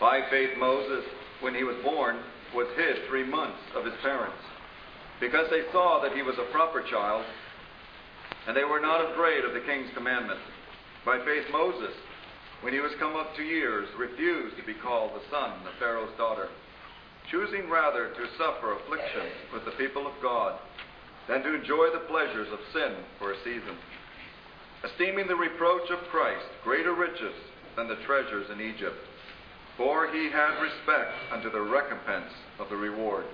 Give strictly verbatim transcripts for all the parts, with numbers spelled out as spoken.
By faith Moses, when he was born, was hid three months of his parents, because they saw that he was a proper child, and they were not afraid of the king's commandment. By faith Moses, when he was come up to years, refused to be called the son of Pharaoh's daughter, choosing rather to suffer affliction with the people of God than to enjoy the pleasures of sin for a season, esteeming the reproach of Christ greater riches than the treasures in Egypt, for he had respect unto the recompense of the reward.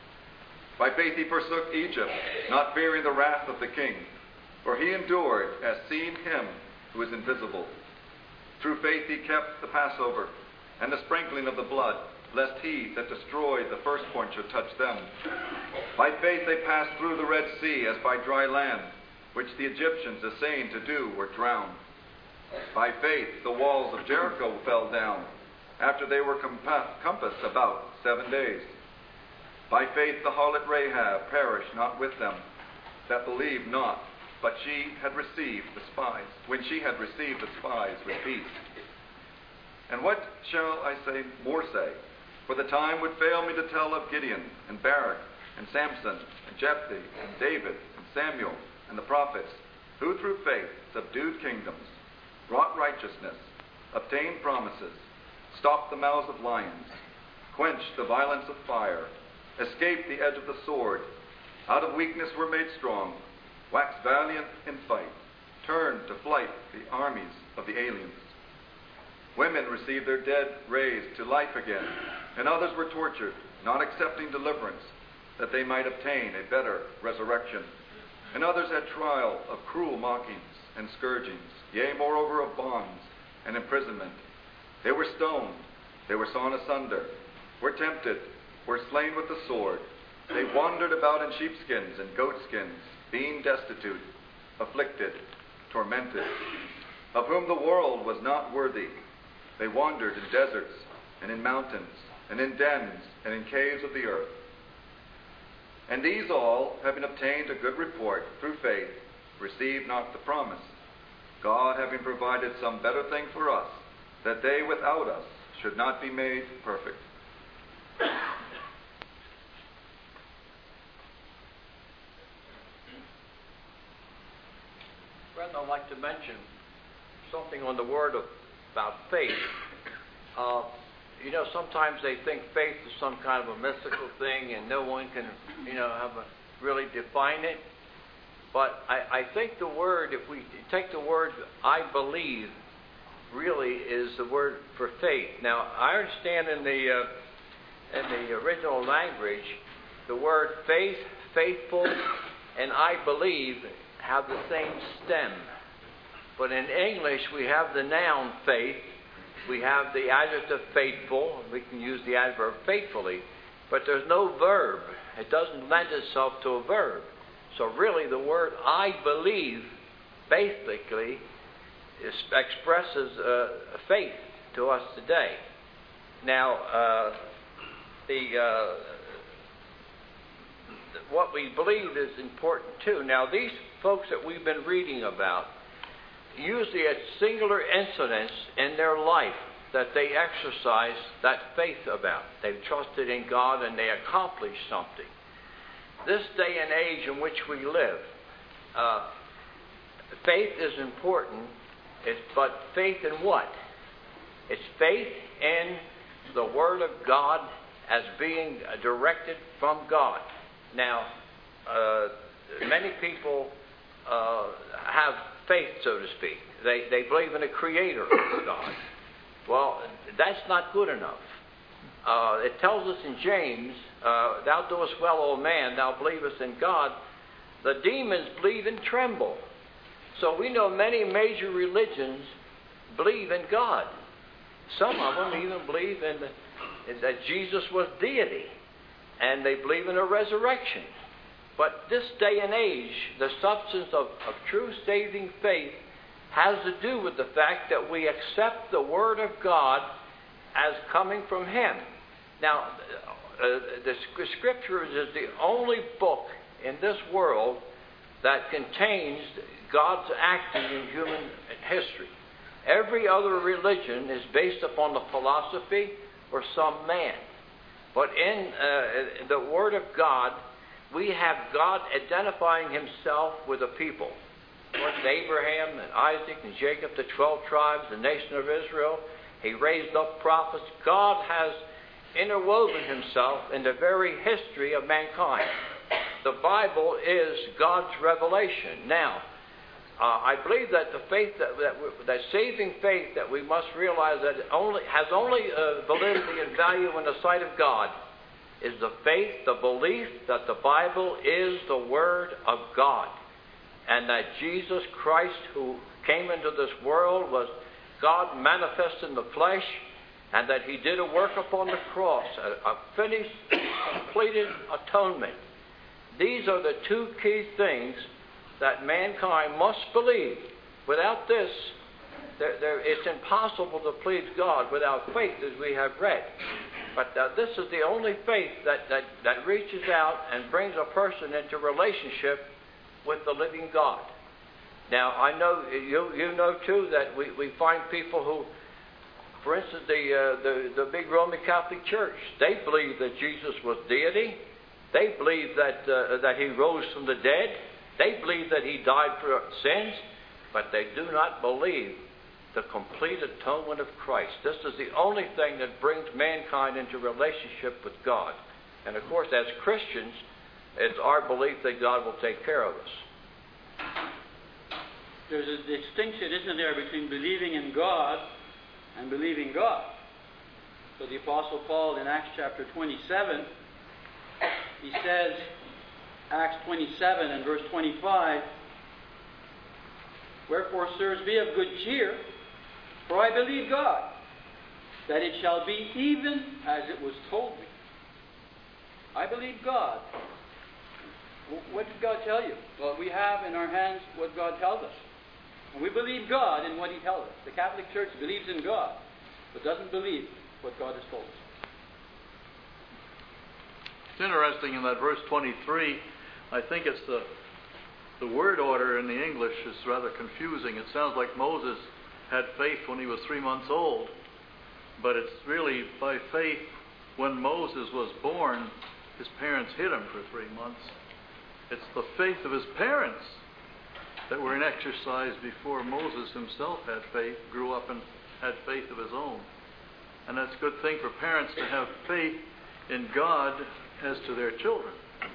By faith he forsook Egypt, not fearing the wrath of the king, for he endured as seeing him who is invisible. Through faith he kept the Passover and the sprinkling of the blood, lest he that destroyed the firstborn should touch them. By faith they passed through the Red Sea as by dry land, which the Egyptians, essaying to do, were drowned. By faith the walls of Jericho fell down, after they were compa- compassed about seven days. By faith the harlot Rahab perished not with them that believed not, but she had received the spies, when she had received the spies with peace. And what shall I say more say? For the time would fail me to tell of Gideon, and Barak, and Samson, and Jephthah, and David, and Samuel, and the prophets, who through faith subdued kingdoms, wrought righteousness, obtained promises, stopped the mouths of lions, quenched the violence of fire, escaped the edge of the sword, out of weakness were made strong, waxed valiant in fight, turned to flight the armies of the aliens. Women received their dead raised to life again, and others were tortured, not accepting deliverance, that they might obtain a better resurrection. And others had trial of cruel mockings and scourgings, yea, moreover of bonds and imprisonment. They were stoned, they were sawn asunder, were tempted, were slain with the sword. They wandered about in sheepskins and goatskins, being destitute, afflicted, tormented, of whom the world was not worthy. They wandered in deserts and in mountains and in dens and in caves of the earth. And these all, having obtained a good report through faith, received not the promise, God having provided some better thing for us, that they without us should not be made perfect. Friend, I'd like to mention something on the word of, about faith. Uh, you know, sometimes they think faith is some kind of a mystical thing and no one can, you know, have a, really define it. But I, I think the word, if we take the word I believe, really is the word for faith. Now, I understand in the uh, in the original language, the word faith, faithful, and I believe have the same stem. But in English, we have the noun faith, we have the adjective faithful, we can use the adverb faithfully, but there's no verb. It doesn't lend itself to a verb. So really the word I believe basically is, expresses uh, faith to us today. Now, uh, the uh, what we believe is important too. Now, these folks that we've been reading about, usually at singular incidents in their life that they exercise that faith about. They've trusted in God and they accomplished something. This day and age in which we live, uh, faith is important, it's, but faith in what? It's faith in the Word of God as being directed from God. Now, uh, many people uh, have faith, so to speak. They, they believe in a creator God. Well, that's not good enough. Uh, it tells us in James, uh, thou doest well, O man, thou believest in God. The demons believe and tremble. So we know many major religions believe in God. Some of them even believe in, the, in that Jesus was deity. And they believe in a resurrection. But this day and age, the substance of, of true saving faith has to do with the fact that we accept the Word of God as coming from Him. Now, uh, the Scriptures is the only book in this world that contains God's acting in human history. Every other religion is based upon the philosophy or some man. But in uh, the Word of God, we have God identifying himself with a people. Of course, Abraham and Isaac and Jacob, the twelve tribes, the nation of Israel. He raised up prophets. God has interwoven himself in the very history of mankind. The Bible is God's revelation. Now, uh, I believe that the faith that, that, that saving faith that we must realize that it only has only uh, validity and value in the sight of God is the faith, the belief that the Bible is the Word of God, and that Jesus Christ, who came into this world, was God manifest in the flesh, and that he did a work upon the cross, a, a finished, completed atonement. These are the two key things that mankind must believe. Without this, there, there, it's impossible to please God without faith, as we have read. But uh, this is the only faith that, that, that reaches out and brings a person into relationship with the living God. Now, I know you you know too that we, we find people who, for instance, the, uh, the the big Roman Catholic Church, they believe that Jesus was deity. They believe that uh, that he rose from the dead. They believe that he died for sins, but they do not believe the complete atonement of Christ. This is the only thing that brings mankind into relationship with God. And of course, as Christians, it's our belief that God will take care of us. There's a distinction, isn't there, between believing in God and believing God. So the Apostle Paul in Acts chapter twenty-seven, he says, Acts twenty-seven and verse twenty-five, "Wherefore, sirs, be of good cheer, for I believe God, that it shall be even as it was told me." I believe God. What did God tell you? Well, we have in our hands what God tells us. And we believe God in what he tells us. The Catholic Church believes in God, but doesn't believe what God has told us. It's interesting in that verse twenty-three, I think it's the the word order in the English is rather confusing. It sounds like Moses had faith when he was three months old, but it's really by faith when Moses was born, his parents hid him for three months. It's the faith of his parents that were in exercise before Moses himself had faith, grew up and had faith of his own. And that's a good thing for parents to have faith in God as to their children.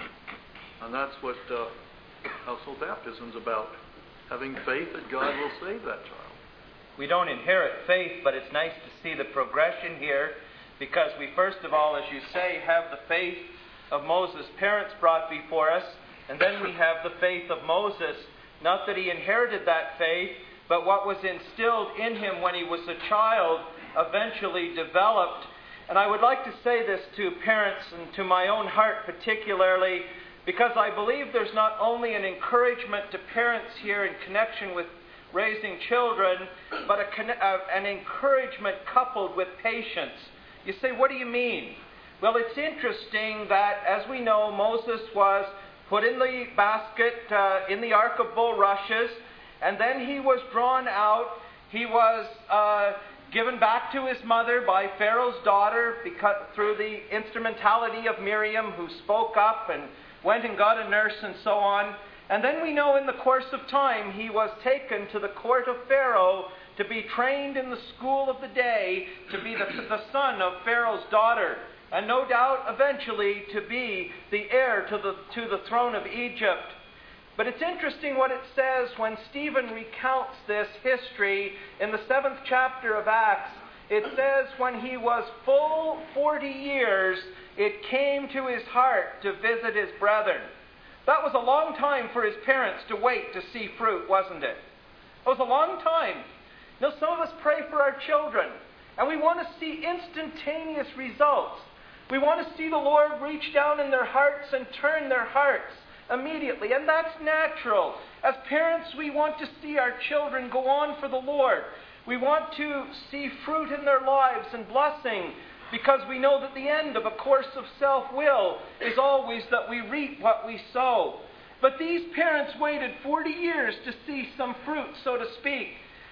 And that's what uh, household baptism is about, having faith that God will save that child. We don't inherit faith, but it's nice to see the progression here, because we first of all, as you say, have the faith of Moses' parents brought before us, and then we have the faith of Moses. Not that he inherited that faith, but what was instilled in him when he was a child eventually developed. And I would like to say this to parents and to my own heart particularly, because I believe there's not only an encouragement to parents here in connection with raising children, but a, uh, an encouragement coupled with patience. You say, what do you mean? Well, it's interesting that, as we know, Moses was put in the basket uh, in the Ark of Bulrushes, and then he was drawn out. He was uh, given back to his mother by Pharaoh's daughter because, through the instrumentality of Miriam, who spoke up and went and got a nurse and so on. And then we know in the course of time he was taken to the court of Pharaoh to be trained in the school of the day, to be the, the son of Pharaoh's daughter, and no doubt eventually to be the heir to the, to the throne of Egypt. But it's interesting what it says when Stephen recounts this history in the seventh chapter of Acts. It says when he was full forty years, it came to his heart to visit his brethren. That was a long time for his parents to wait to see fruit, wasn't it? It was a long time. You know, some of us pray for our children, and we want to see instantaneous results. We want to see the Lord reach down in their hearts and turn their hearts immediately, and that's natural. As parents, we want to see our children go on for the Lord. We want to see fruit in their lives and blessing, because we know that the end of a course of self-will is always that we reap what we sow. But these parents waited forty years to see some fruit, so to speak.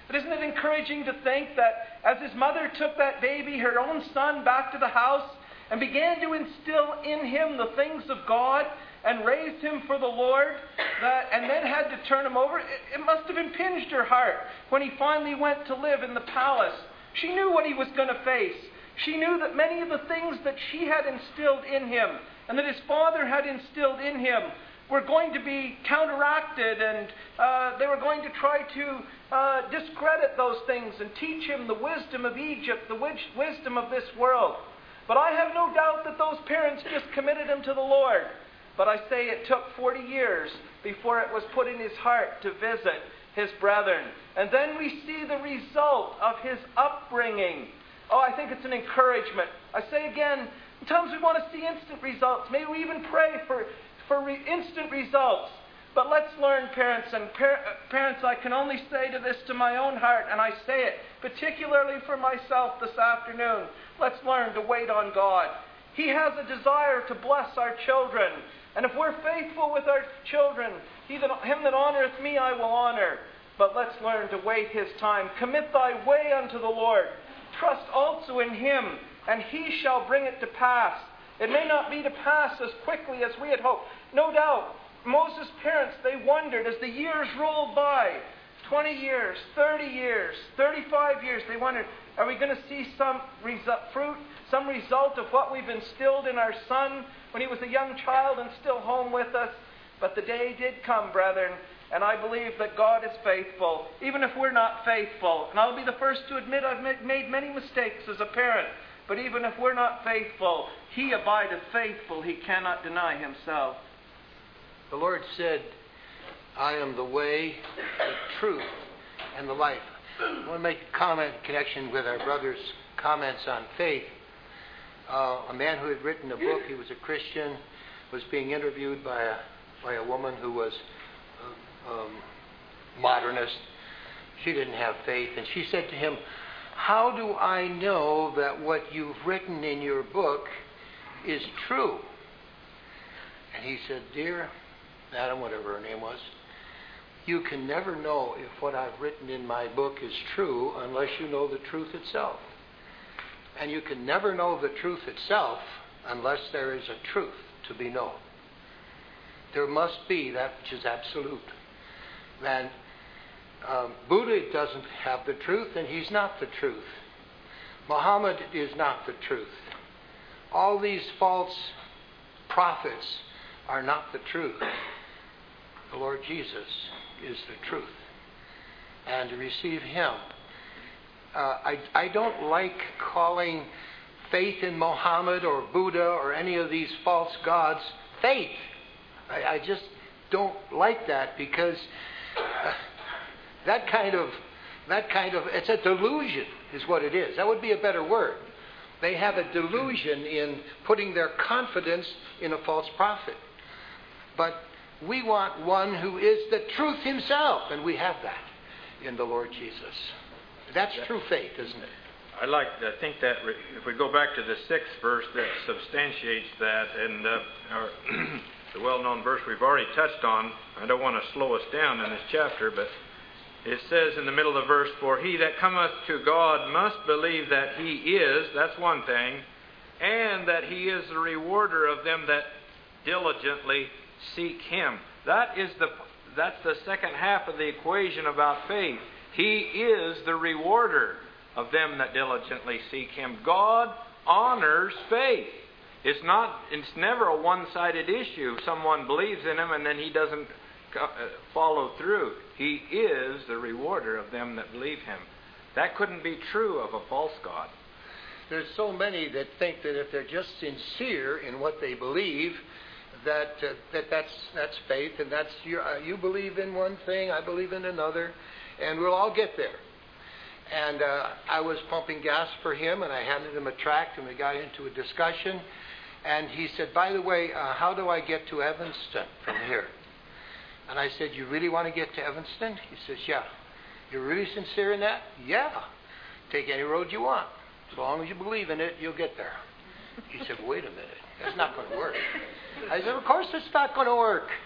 But isn't it encouraging to think that as his mother took that baby, her own son, back to the house and began to instill in him the things of God and raised him for the Lord, that, and then had to turn him over, it, it must have impinged her heart when he finally went to live in the palace. She knew what he was going to face. She knew that many of the things that she had instilled in him and that his father had instilled in him were going to be counteracted, and uh, they were going to try to uh, discredit those things and teach him the wisdom of Egypt, the wis- wisdom of this world. But I have no doubt that those parents just committed him to the Lord. But I say it took forty years before it was put in his heart to visit his brethren. And then we see the result of his upbringing. Oh, I think it's an encouragement. I say again, sometimes we want to see instant results. Maybe we even pray for, for re- instant results. But let's learn, parents, and par- parents, I can only say to this to my own heart, and I say it particularly for myself this afternoon. Let's learn to wait on God. He has a desire to bless our children. And if we're faithful with our children, he that, him that honoreth me I will honor. But let's learn to wait his time. Commit thy way unto the Lord. Trust also in him, and he shall bring it to pass. It may not be to pass as quickly as we had hoped. No doubt, Moses' parents, they wondered as the years rolled by, twenty years, thirty years, thirty-five years, they wondered, are we going to see some resu- fruit, some result of what we've instilled in our son when he was a young child and still home with us? But the day did come, brethren, and I believe that God is faithful, even if we're not faithful. And I'll be the first to admit I've made many mistakes as a parent. But even if we're not faithful, he abideth faithful. He cannot deny himself. The Lord said, I am the way, the truth, and the life. I want to make a comment in connection with our brother's comments on faith. Uh, a man who had written a book, he was a Christian, was being interviewed by a, by a woman who was uh, um, modernist. She didn't have faith, and she said to him, how do I know that what you've written in your book is true? And he said, dear Madam, whatever her name was, you can never know if what I've written in my book is true unless you know the truth itself. And you can never know the truth itself unless there is a truth to be known. There must be that which is absolute. And um, Buddha doesn't have the truth, and he's not the truth. Muhammad is not the truth. All these false prophets are not the truth. The Lord Jesus is the truth. And to receive him, uh, I, I don't like calling faith in Muhammad or Buddha or any of these false gods faith. I, I just don't like that, because uh, that kind of that kind of it's a delusion is what it is. That would be a better word. They have a delusion in putting their confidence in a false prophet. But we want one who is the truth himself, and we have that in the Lord Jesus. That's true faith, isn't it? I like to think that if we go back to the sixth verse that substantiates that, and uh, our the well-known verse we've already touched on. I don't want to slow us down in this chapter, but it says in the middle of the verse, for he that cometh to God must believe that he is, that's one thing, and that he is the rewarder of them that diligently seek him. That is the that's the second half of the equation about faith. He is the rewarder of them that diligently seek him. God honors faith. It's not it's never a one-sided issue. Someone believes in him and then he doesn't follow through. He is the rewarder of them that believe him. That couldn't be true of a false god. There's so many that think that if they're just sincere in what they believe, that uh, that that's that's faith, and that's your, uh, you believe in one thing, I believe in another, and we'll all get there. And uh, I was pumping gas for him, and I handed him a tract, and we got into a discussion. And he said, by the way, uh, how do I get to Evanston from here? And I said, you really want to get to Evanston? He says, yeah. You're really sincere in that? Yeah. Take any road you want. As long as you believe in it, you'll get there. He said, wait a minute. That's not going to work. I said, of course it's not going to work.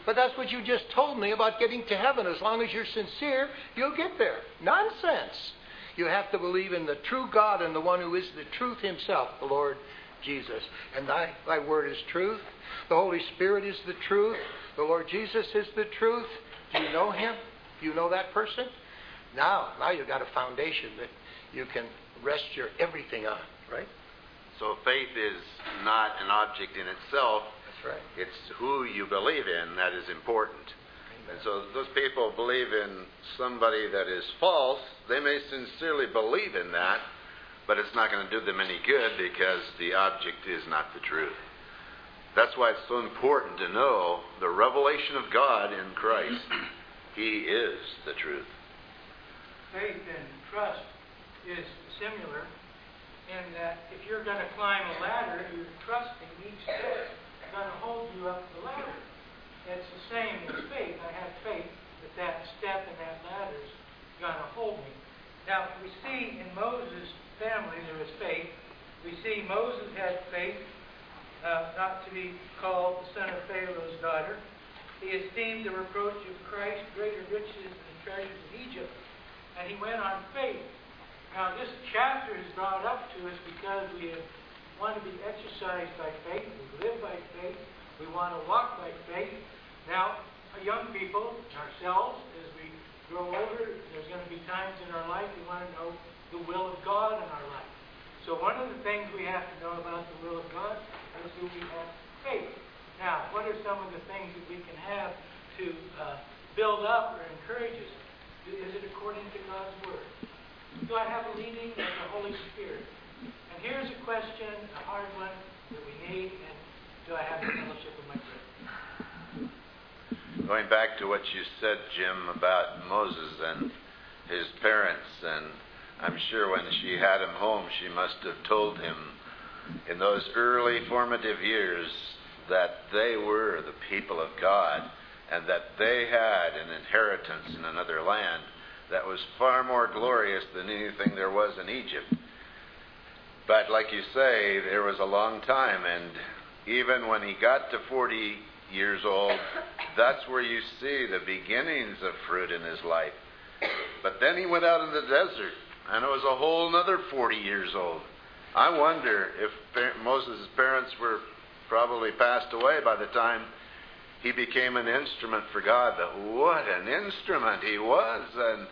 but that's what you just told me about getting to heaven. As long as you're sincere, you'll get there. Nonsense. You have to believe in the true God and the one who is the truth himself, the Lord Jesus. And thy, thy word is truth. The Holy Spirit is the truth. The Lord Jesus is the truth. Do you know him? Do you know that person? Now, now you've got a foundation that you can rest your everything on, right? So faith is not an object in itself. That's right. It's who you believe in that is important. And so those people believe in somebody that is false. They may sincerely believe in that, but it's not going to do them any good because the object is not the truth. That's why it's so important to know the revelation of God in Christ. He is the truth. Faith and trust is similar in that if you're going to climb a ladder, you're trusting each step is going to hold you up the ladder. It's the same as faith. I have faith that that step and that ladder is going to hold me. Now, we see in Moses' family there was faith. We see Moses had faith uh, not to be called the son of Pharaoh's daughter. He esteemed the reproach of Christ greater riches than treasures of Egypt. And he went on faith. Now, this chapter is brought up to us because we have, want to be exercised by faith. We live by faith. We want to walk by faith. Now, young people, ourselves, as we grow older, there's going to be times in our life we want to know the will of God in our life. So one of the things we have to know about the will of God is that we have faith. Now, what are some of the things that we can have to uh, build up or encourage us? Is it according to God's Word? Do I have a leading of the Holy Spirit? And here's a question, a hard one that we need, and do I have the fellowship of my friends? Going back to what you said, Jim, about Moses and his parents, and I'm sure when she had him home, she must have told him in those early formative years that they were the people of God and that they had an inheritance in another land that was far more glorious than anything there was in Egypt. But like you say, there was a long time, and even when he got to forty years old, that's where you see the beginnings of fruit in his life. But then he went out in the desert, and it was a whole another forty years old. I wonder if Moses' parents were probably passed away by the time he became an instrument for God. But what an instrument he was! And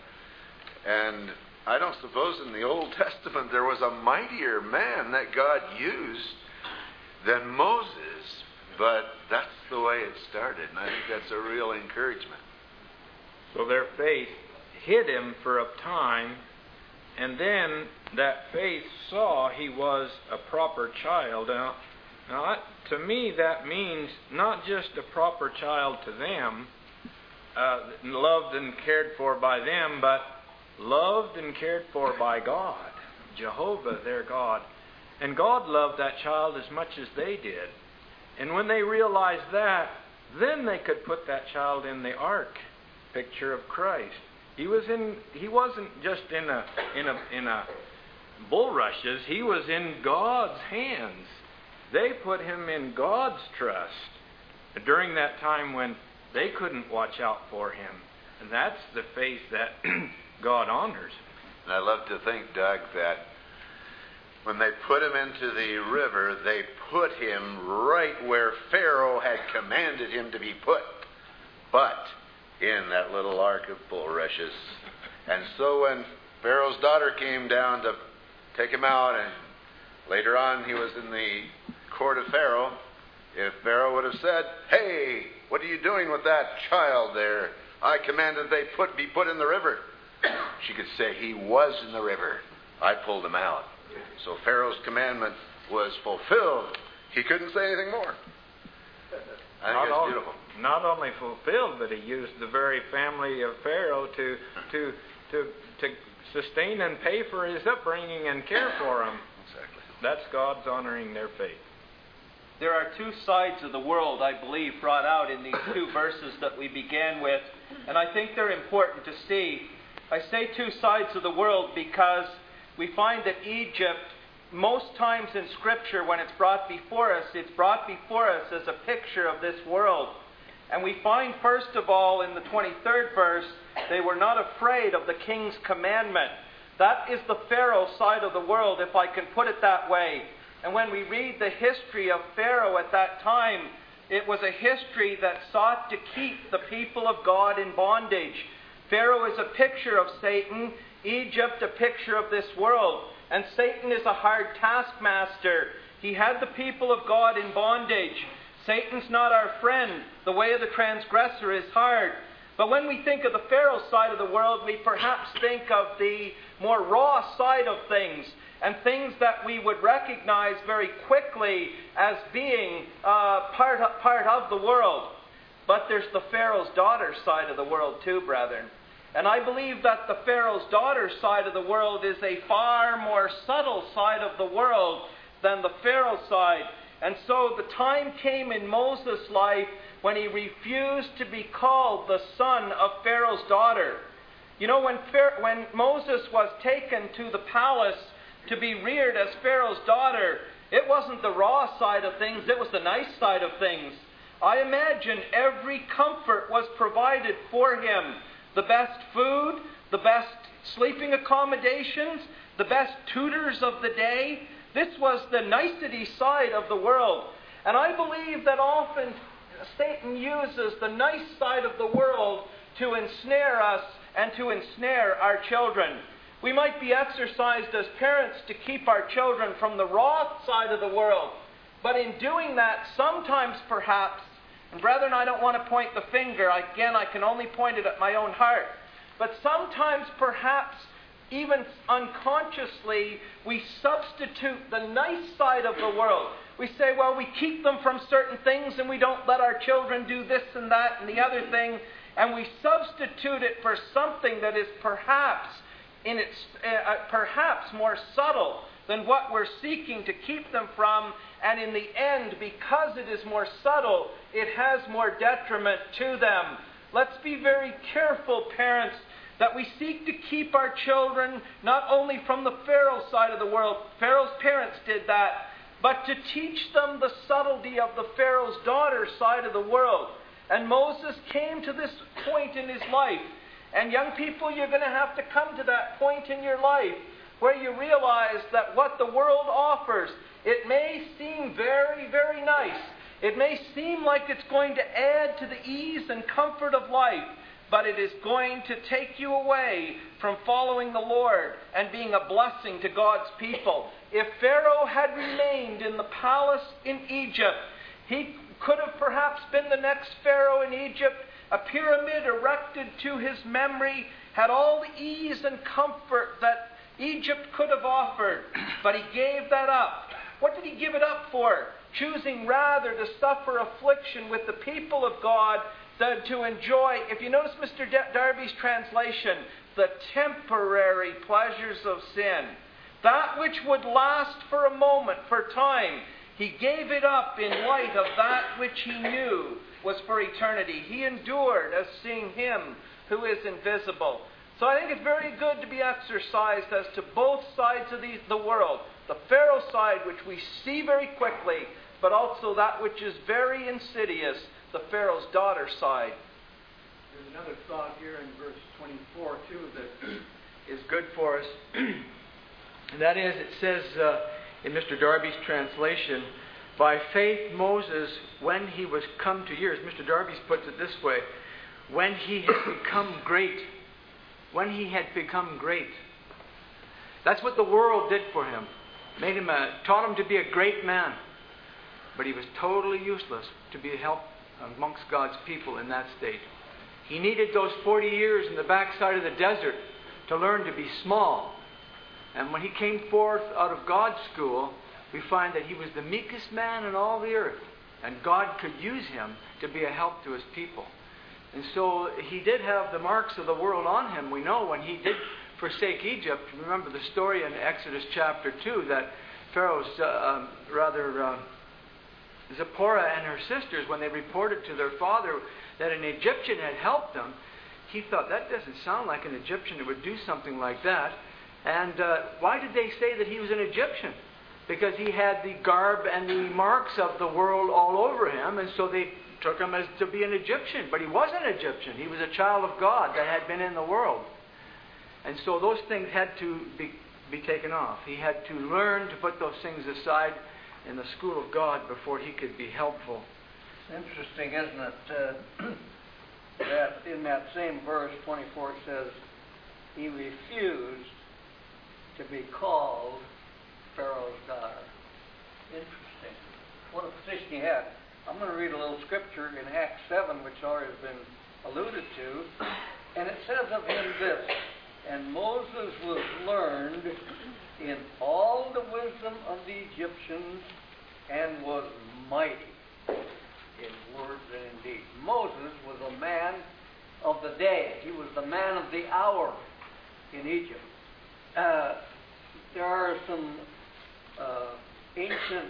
and I don't suppose in the Old Testament there was a mightier man that God used than Moses. But that's the way it started, and I think that's a real encouragement. So their faith hid him for a time, and then that faith saw he was a proper child. Now, now to me, that means not just a proper child to them, uh, loved and cared for by them, but loved and cared for by God, Jehovah, their God. And God loved that child as much as they did. And when they realized that, then they could put that child in the ark, picture of Christ. He was in. He wasn't just in a in a in a bulrushes. He was in God's hands. They put him in God's trust during that time when they couldn't watch out for him, and that's the faith that God honors. And I love to think, Doug, that when they put him into the river, they put him right where Pharaoh had commanded him to be put, but in that little ark of bulrushes. And so when Pharaoh's daughter came down to take him out, and later on he was in the court of Pharaoh, if Pharaoh would have said, "Hey, what are you doing with that child there? I commanded they put be put in the river," she could say, "He was in the river. I pulled him out." So Pharaoh's commandment was fulfilled. He couldn't say anything more. I think not that's only, beautiful. Not only fulfilled, but he used the very family of Pharaoh to to to to sustain and pay for his upbringing and care for him. Exactly. That's God's honoring their faith. There are two sides of the world, I believe, brought out in these two verses that we began with, and I think they're important to see. I say two sides of the world because we find that Egypt, most times in Scripture, when it's brought before us, it's brought before us as a picture of this world. And we find, first of all, in the twenty-third verse, they were not afraid of the king's commandment. That is the Pharaoh side of the world, if I can put it that way. And when we read the history of Pharaoh at that time, it was a history that sought to keep the people of God in bondage. Pharaoh is a picture of Satan, Egypt a picture of this world. And Satan is a hard taskmaster. He had the people of God in bondage. Satan's not our friend. The way of the transgressor is hard. But when we think of the Pharaoh side of the world, we perhaps think of the more raw side of things, and things that we would recognize very quickly as being uh, part, of, part of the world. But there's the Pharaoh's daughter side of the world too, brethren. And I believe that the Pharaoh's daughter side of the world is a far more subtle side of the world than the Pharaoh side. And so the time came in Moses' life when he refused to be called the son of Pharaoh's daughter. You know, when, Pharaoh, when Moses was taken to the palace to be reared as Pharaoh's daughter, it wasn't the raw side of things, it was the nice side of things. I imagine every comfort was provided for him. The best food, the best sleeping accommodations, the best tutors of the day. This was the nicety side of the world. And I believe that often Satan uses the nice side of the world to ensnare us and to ensnare our children. We might be exercised as parents to keep our children from the raw side of the world. But in doing that, sometimes perhaps, and brethren, I don't want to point the finger. Again, I can only point it at my own heart. But sometimes perhaps, even unconsciously, we substitute the nice side of the world. We say, well, we keep them from certain things and we don't let our children do this and that and the other thing. And we substitute it for something that is perhaps in its uh, perhaps more subtle than what we're seeking to keep them from. And in the end, because it is more subtle, it has more detriment to them. Let's be very careful, parents, that we seek to keep our children not only from the Pharaoh side of the world. Pharaoh's parents did that. But to teach them the subtlety of the Pharaoh's daughter side of the world. And Moses came to this point in his life. And young people, you're going to have to come to that point in your life where you realize that what the world offers, it may seem very, very nice. It may seem like it's going to add to the ease and comfort of life, but it is going to take you away from following the Lord and being a blessing to God's people. If Pharaoh had remained in the palace in Egypt, he could have perhaps been the next Pharaoh in Egypt, a pyramid erected to his memory, had all the ease and comfort that Egypt could have offered, but he gave that up. What did he give it up for? Choosing rather to suffer affliction with the people of God than to enjoy, if you notice Mister Darby's translation, the temporary pleasures of sin. That which would last for a moment, for time. He gave it up in light of that which he knew was for eternity. He endured as seeing him who is invisible. So I think it's very good to be exercised as to both sides of the, the world. The Pharaoh side, which we see very quickly, but also that which is very insidious, the Pharaoh's daughter side. There's another thought here in verse twenty-four, too, that is good for us. And that is, it says uh, in Mister Darby's translation, by faith Moses, when he was come to years, Mister Darby puts it this way, when he had become great, when he had become great. That's what the world did for him. Made him a, taught him to be a great man. But he was totally useless to be a help amongst God's people in that state. He needed those forty years in the backside of the desert to learn to be small. And when he came forth out of God's school, we find that he was the meekest man in all the earth. And God could use him to be a help to his people. And so he did have the marks of the world on him. We know when he did forsake Egypt, remember the story in Exodus chapter two, that Pharaoh's, uh, um, rather, uh, Zipporah and her sisters, when they reported to their father that an Egyptian had helped them, he thought, that doesn't sound like an Egyptian that would do something like that. And uh, why did they say that he was an Egyptian? because he had the garb and the marks of the world all over him, and so they took him as to be an Egyptian. But he wasn't Egyptian. He was a child of God that had been in the world. And so those things had to be, be taken off. He had to learn to put those things aside in the school of God before he could be helpful. It's interesting, isn't it, uh, that in that same verse, twenty-four, it says, he refused to be called Pharaoh's daughter. Interesting. What a position he had. I'm going to read a little scripture in Acts seven, which already has been alluded to. And it says of him this, and Moses was learned in all the wisdom of the Egyptians and was mighty in words and in deeds. Moses was a man of the day. He was the man of the hour in Egypt. Uh, there are some uh, ancient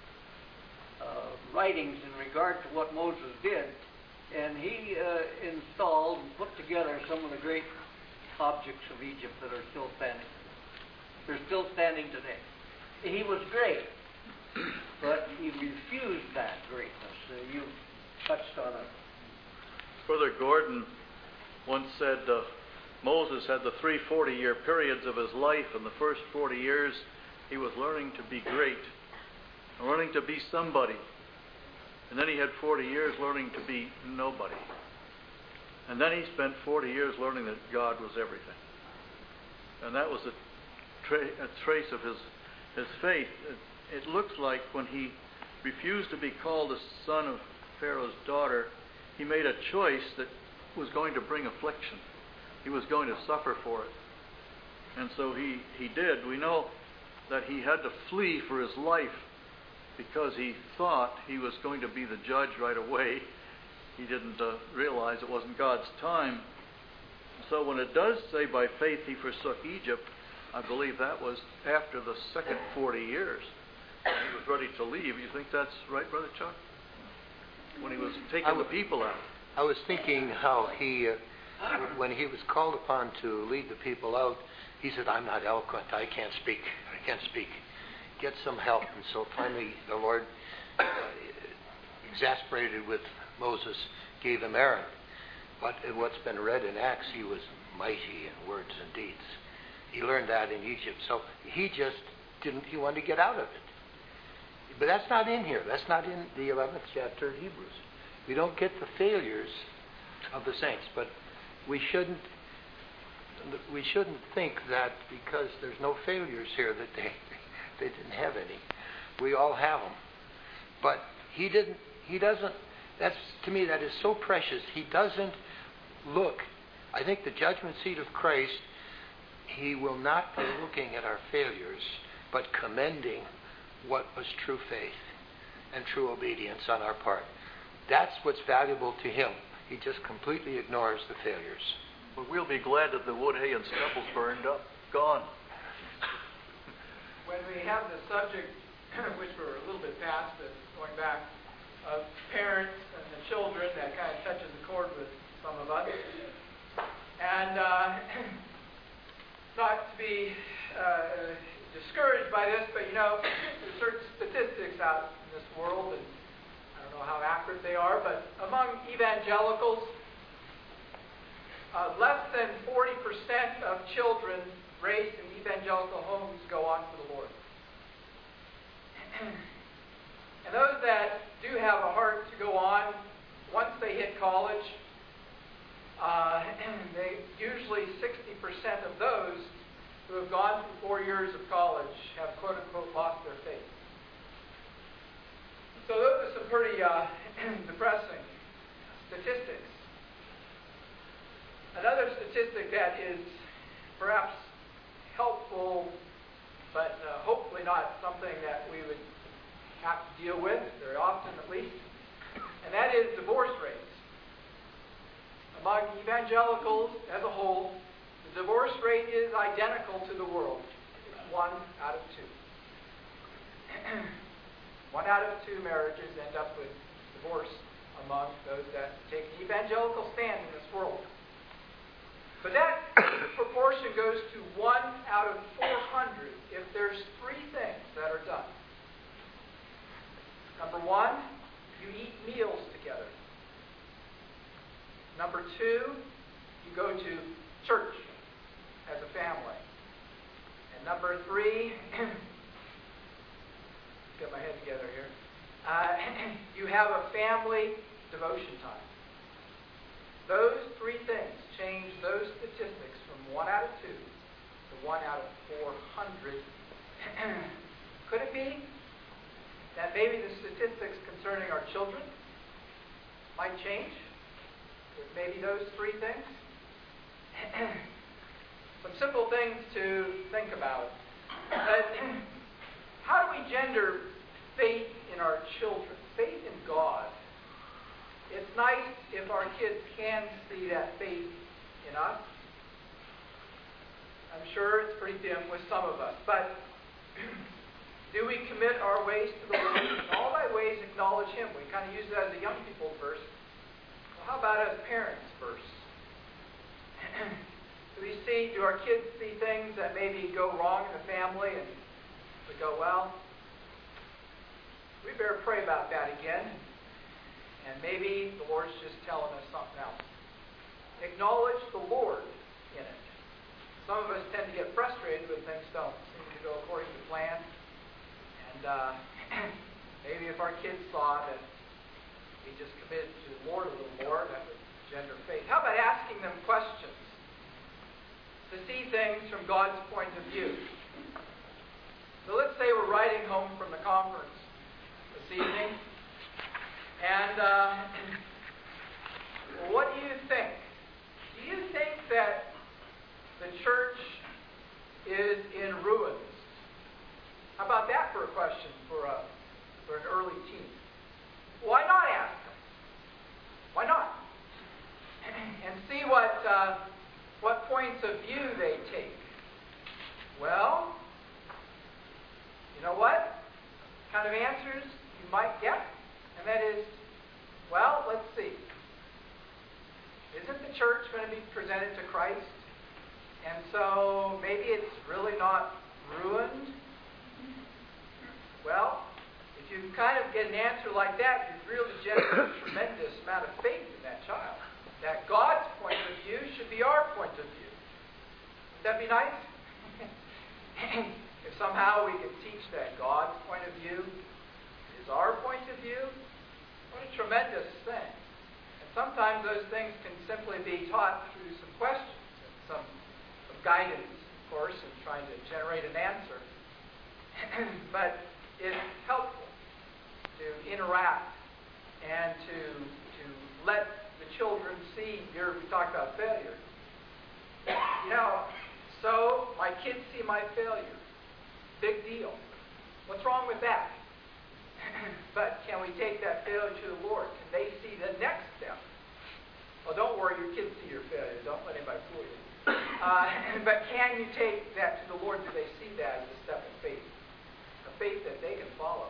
uh, writings in regard to what Moses did, and he uh, installed and put together some of the great objects of Egypt that are still standing. They're still standing today. He was great, but he refused that greatness. Uh, you touched on it. Brother Gordon once said uh, Moses had the three forty-year periods of his life, and the first forty years he was learning to be great, learning to be somebody. And then he had forty years learning to be nobody. And then he spent forty years learning that God was everything. And that was a, tra- a trace of his, his faith. It, it looks like when he refused to be called the son of Pharaoh's daughter, he made a choice that was going to bring affliction. He was going to suffer for it. And so he, he did. We know that he had to flee for his life because he thought he was going to be the judge right away. He didn't uh, realize it wasn't God's time. So when it does say by faith he forsook Egypt, I believe that was after the second forty years. When he was ready to leave. You think that's right, Brother Chuck? When he was taking w- the people out. I was thinking how he, uh, when he was called upon to lead the people out, he said, I'm not eloquent. I can't speak. I can't speak. Get some help. And so finally the Lord, uh, exasperated with Moses, gave him Aaron. But what's been read in Acts, he was mighty in words and deeds. He learned that in Egypt. So he just didn't, he wanted to get out of it. But that's not in here. That's not in the eleventh chapter of Hebrews. We don't get the failures of the saints. But we shouldn't we shouldn't think that because there's no failures here that they they didn't have any. We all have them. But he didn't. He doesn't. That's, to me, that is so precious. He doesn't look. I think the judgment seat of Christ, he will not be looking at our failures, but commending what was true faith and true obedience on our part. That's what's valuable to him. He just completely ignores the failures. But we'll be glad that the wood, hay, and stubbles burned up, gone. When we have the subject, which we're a little bit past, but going back, of parents and the children, that kind of touches a chord with some of us. And uh, not to be uh, discouraged by this, but you know, there's certain statistics out in this world, and I don't know how accurate they are, but among evangelicals, uh, less than forty percent of children raised in evangelical homes go on to the Lord. And those that do have a heart to go on, once they hit college, uh, they usually sixty percent of those who have gone through four years of college have quote-unquote lost their faith. So those are some pretty uh, depressing statistics. Another statistic that is perhaps helpful, but uh, hopefully not something that we would have to deal with, very often at least, and that is divorce rates. Among evangelicals as a whole, the divorce rate is identical to the world. It's one out of two. One out of two marriages end up with divorce among those that take an evangelical stand in this world. But that proportion goes to one out of four hundred if there's three things that are done. Number one, you eat meals together. Number two, you go to church as a family. And number three, get my head together here, uh, you have a family devotion time. Those three things change those statistics from one out of two to one out of four hundred. Could it be that maybe the statistics concerning our children might change with maybe those three things? Some simple things to think about. But how do we gender faith in our children? Faith in God. It's nice if our kids can see that faith in us. I'm sure it's pretty dim with some of us. But do we commit our ways to the Lord? In all thy ways acknowledge Him. We kind of use that as a young people's verse. Well, how about as parents' verse? Do we see, do our kids see things that maybe go wrong in the family and we go, well, we better pray about that again. And maybe the Lord's just telling us something else. Acknowledge the Lord in it. Some of us tend to get frustrated when things don't seem to go according to plan. And uh, maybe if our kids saw that we just committed to the Lord a little more, that would gender faith. How about asking them questions to see things from God's point of view? So let's say we're riding home from the conference this evening. And uh, what do you think? Do you think that the church is in ruins? How about that for a question for, a, for an early teen? Why not ask them? Why not? And see what, uh, what points of view they take. Well, you know what kind of answers you might get? And that is, well, let's see. Isn't the church going to be presented to Christ? And so maybe it's really not ruined? Well, if you kind of get an answer like that, you've really generated a tremendous amount of faith in that child. That God's point of view should be our point of view. Would that be nice? If somehow we could teach that God's point of view is our point of view, what a tremendous thing. And sometimes those things can simply be taught through some questions and some, some guidance, of course, in trying to generate an answer. But it's helpful to interact and to, to let the children see. Here we talked about failure. You know, so my kids see my failure. Big deal. What's wrong with that? But can we take that failure to the Lord? Can they see the next step? Well, don't worry, your kids see your failure. Don't let anybody fool you. Uh, but can you take that to the Lord? Do they see that as a step of faith? A faith that they can follow.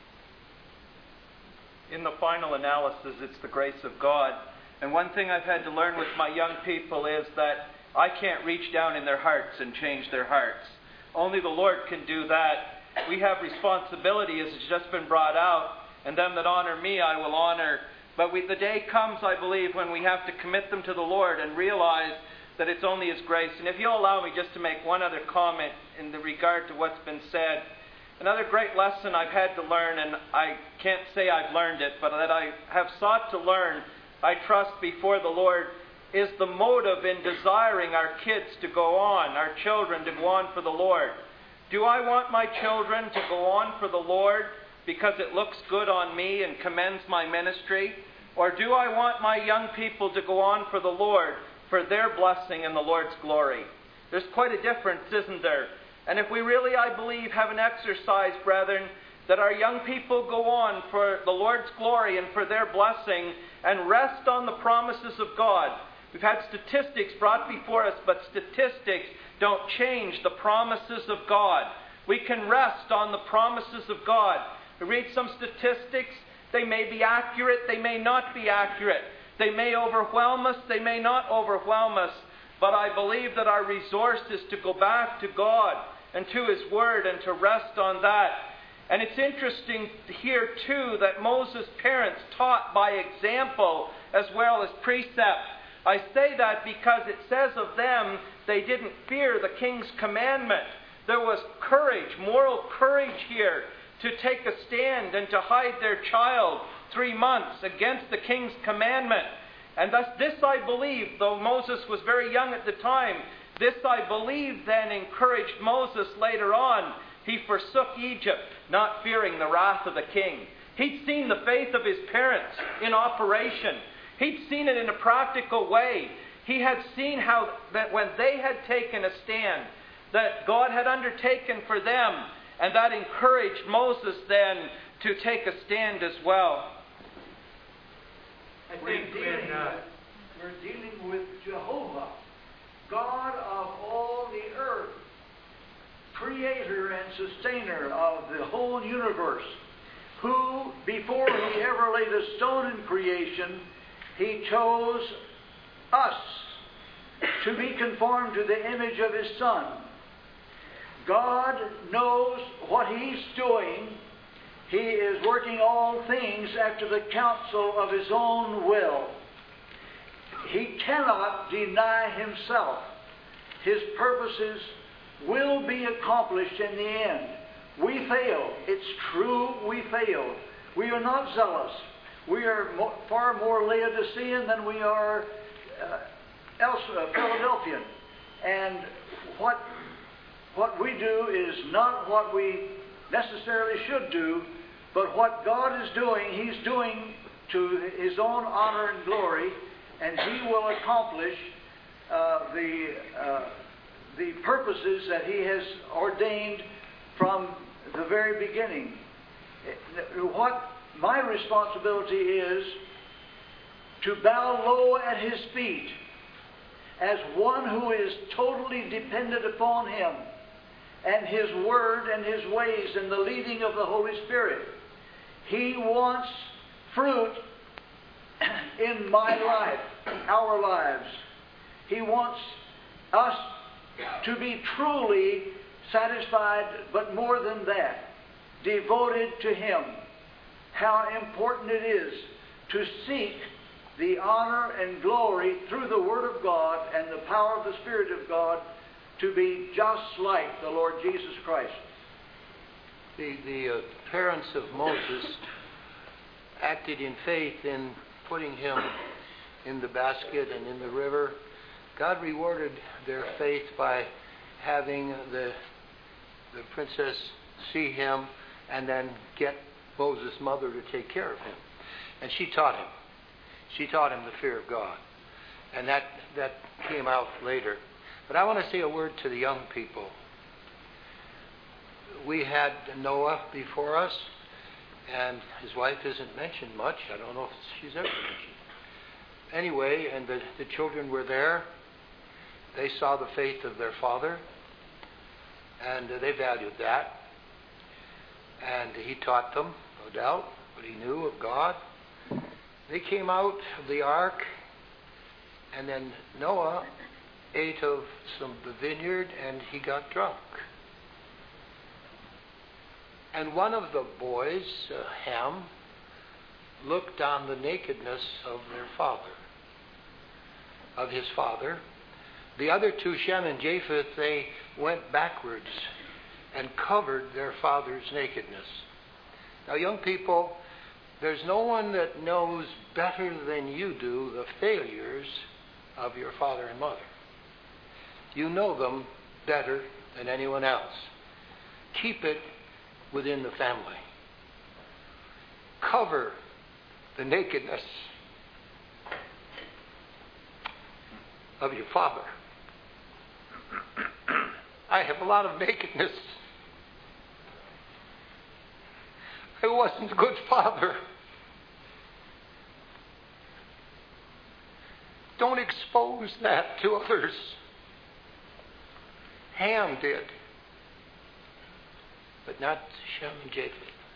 In the final analysis, it's the grace of God. And one thing I've had to learn with my young people is that I can't reach down in their hearts and change their hearts. Only the Lord can do that. We have responsibility, as it's just been brought out, and them that honor me I will honor. But we, the day comes, I believe, when we have to commit them to the Lord and realize that it's only His grace. And if you'll allow me just to make one other comment in the regard to what's been said. Another great lesson I've had to learn, and I can't say I've learned it, but that I have sought to learn, I trust before the Lord, is the motive in desiring our kids to go on, our children to go on for the Lord. Do I want my children to go on for the Lord because it looks good on me and commends my ministry? Or do I want my young people to go on for the Lord for their blessing and the Lord's glory? There's quite a difference, isn't there? And if we really, I believe, have an exercise, brethren, that our young people go on for the Lord's glory and for their blessing and rest on the promises of God. We've had statistics brought before us, but statistics don't change the promises of God. We can rest on the promises of God. We read some statistics. They may be accurate. They may not be accurate. They may overwhelm us. They may not overwhelm us. But I believe that our resource is to go back to God and to His Word and to rest on that. And it's interesting here, too, that Moses' parents taught by example as well as precept. I say that because it says of them they didn't fear the king's commandment. There was courage, moral courage here, to take a stand and to hide their child three months against the king's commandment. And thus, this I believe, though Moses was very young at the time, this I believe then encouraged Moses later on. He forsook Egypt, not fearing the wrath of the king. He'd seen the faith of his parents in operation. He'd seen it in a practical way. He had seen how that when they had taken a stand, that God had undertaken for them, and that encouraged Moses then to take a stand as well. I think we're dealing, when, uh, we're dealing with Jehovah, God of all the earth, creator and sustainer of the whole universe, who, before He ever laid a stone in creation, He chose us to be conformed to the image of His Son. God knows what He's doing. He is working all things after the counsel of His own will. He cannot deny Himself. His purposes will be accomplished in the end. We failed. It's true, we failed. We are not zealous. We are mo- far more Laodicean than we are uh, else, uh, Philadelphian. And what, what we do is not what we necessarily should do, but what God is doing, He's doing to His own honor and glory, and He will accomplish uh, the, uh, the purposes that He has ordained from the very beginning. What my responsibility is to bow low at His feet as one who is totally dependent upon Him and His Word and His ways and the leading of the Holy Spirit. He wants fruit in my life, our lives. He wants us to be truly satisfied, but more than that, devoted to Him. How important it is to seek the honor and glory through the Word of God and the power of the Spirit of God to be just like the Lord Jesus Christ. The, the uh, parents of Moses acted in faith in putting him in the basket and in the river. God rewarded their faith by having the, the princess see him and then get Moses' mother to take care of him. And she taught him. She taught him the fear of God. And that, that came out later. But I want to say a word to the young people. We had Noah before us, and his wife isn't mentioned much. I don't know if she's ever mentioned. Anyway, and the, the children were there. They saw the faith of their father, and uh, they valued that. And he taught them, no doubt, what he knew of God. They came out of the ark, and then Noah ate of some the vineyard, and he got drunk. And one of the boys, uh, Ham, looked on the nakedness of their father, of his father. The other two, Shem and Japheth, they went backwards and covered their father's nakedness. Now, young people, there's no one that knows better than you do the failures of your father and mother. You know them better than anyone else. Keep it within the family. Cover the nakedness of your father. I have a lot of nakedness. I wasn't a good father. Don't expose that to others. Ham did, but not Shem and Japheth.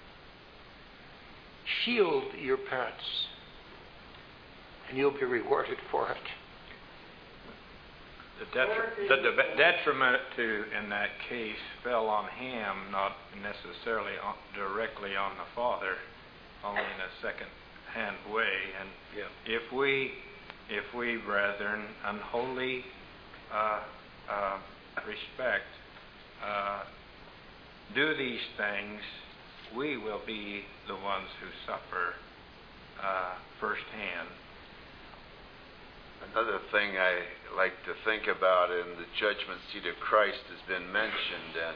Shield your parents, and you'll be rewarded for it. the, detri- the de- detriment to in that case fell on Ham, not necessarily on, directly on the father, only in a second-hand way. And Yeah. if we, if we, brethren, unholy uh, uh, respect, uh, do these things, we will be the ones who suffer uh, firsthand. Another thing I like to think about in the judgment seat of Christ has been mentioned, and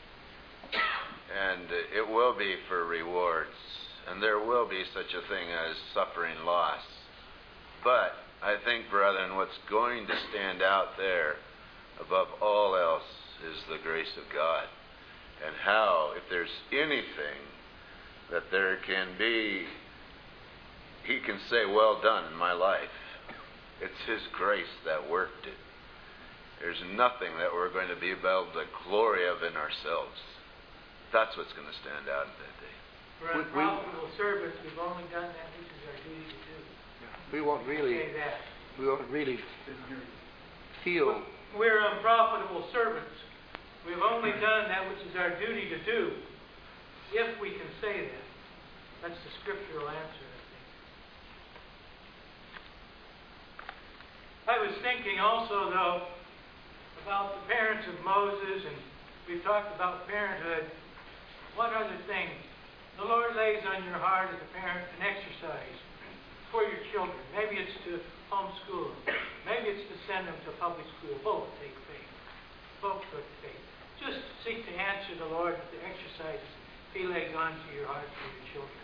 and it will be for rewards, and there will be such a thing as suffering loss. But I think, brethren, what's going to stand out there above all else is the grace of God, and how, if there's anything that there can be, He can say, "Well done," in my life. It's His grace that worked it. There's nothing that we're going to be able to glory of in ourselves. That's what's going to stand out in that day. For unprofitable service, we've only done that which is our duty to do. We won't really, Say that. we won't really feel. We're unprofitable servants. We've only done that which is our duty to do, if we can say that. That's the scriptural answer. I was thinking also, though, about the parents of Moses, and we've talked about parenthood. One other thing. The Lord lays on your heart as a parent an exercise for your children. Maybe it's to homeschool them. Maybe it's to send them to public school. Both take faith. Both take faith. Just seek to answer the Lord with the exercises He lays onto your heart for your children.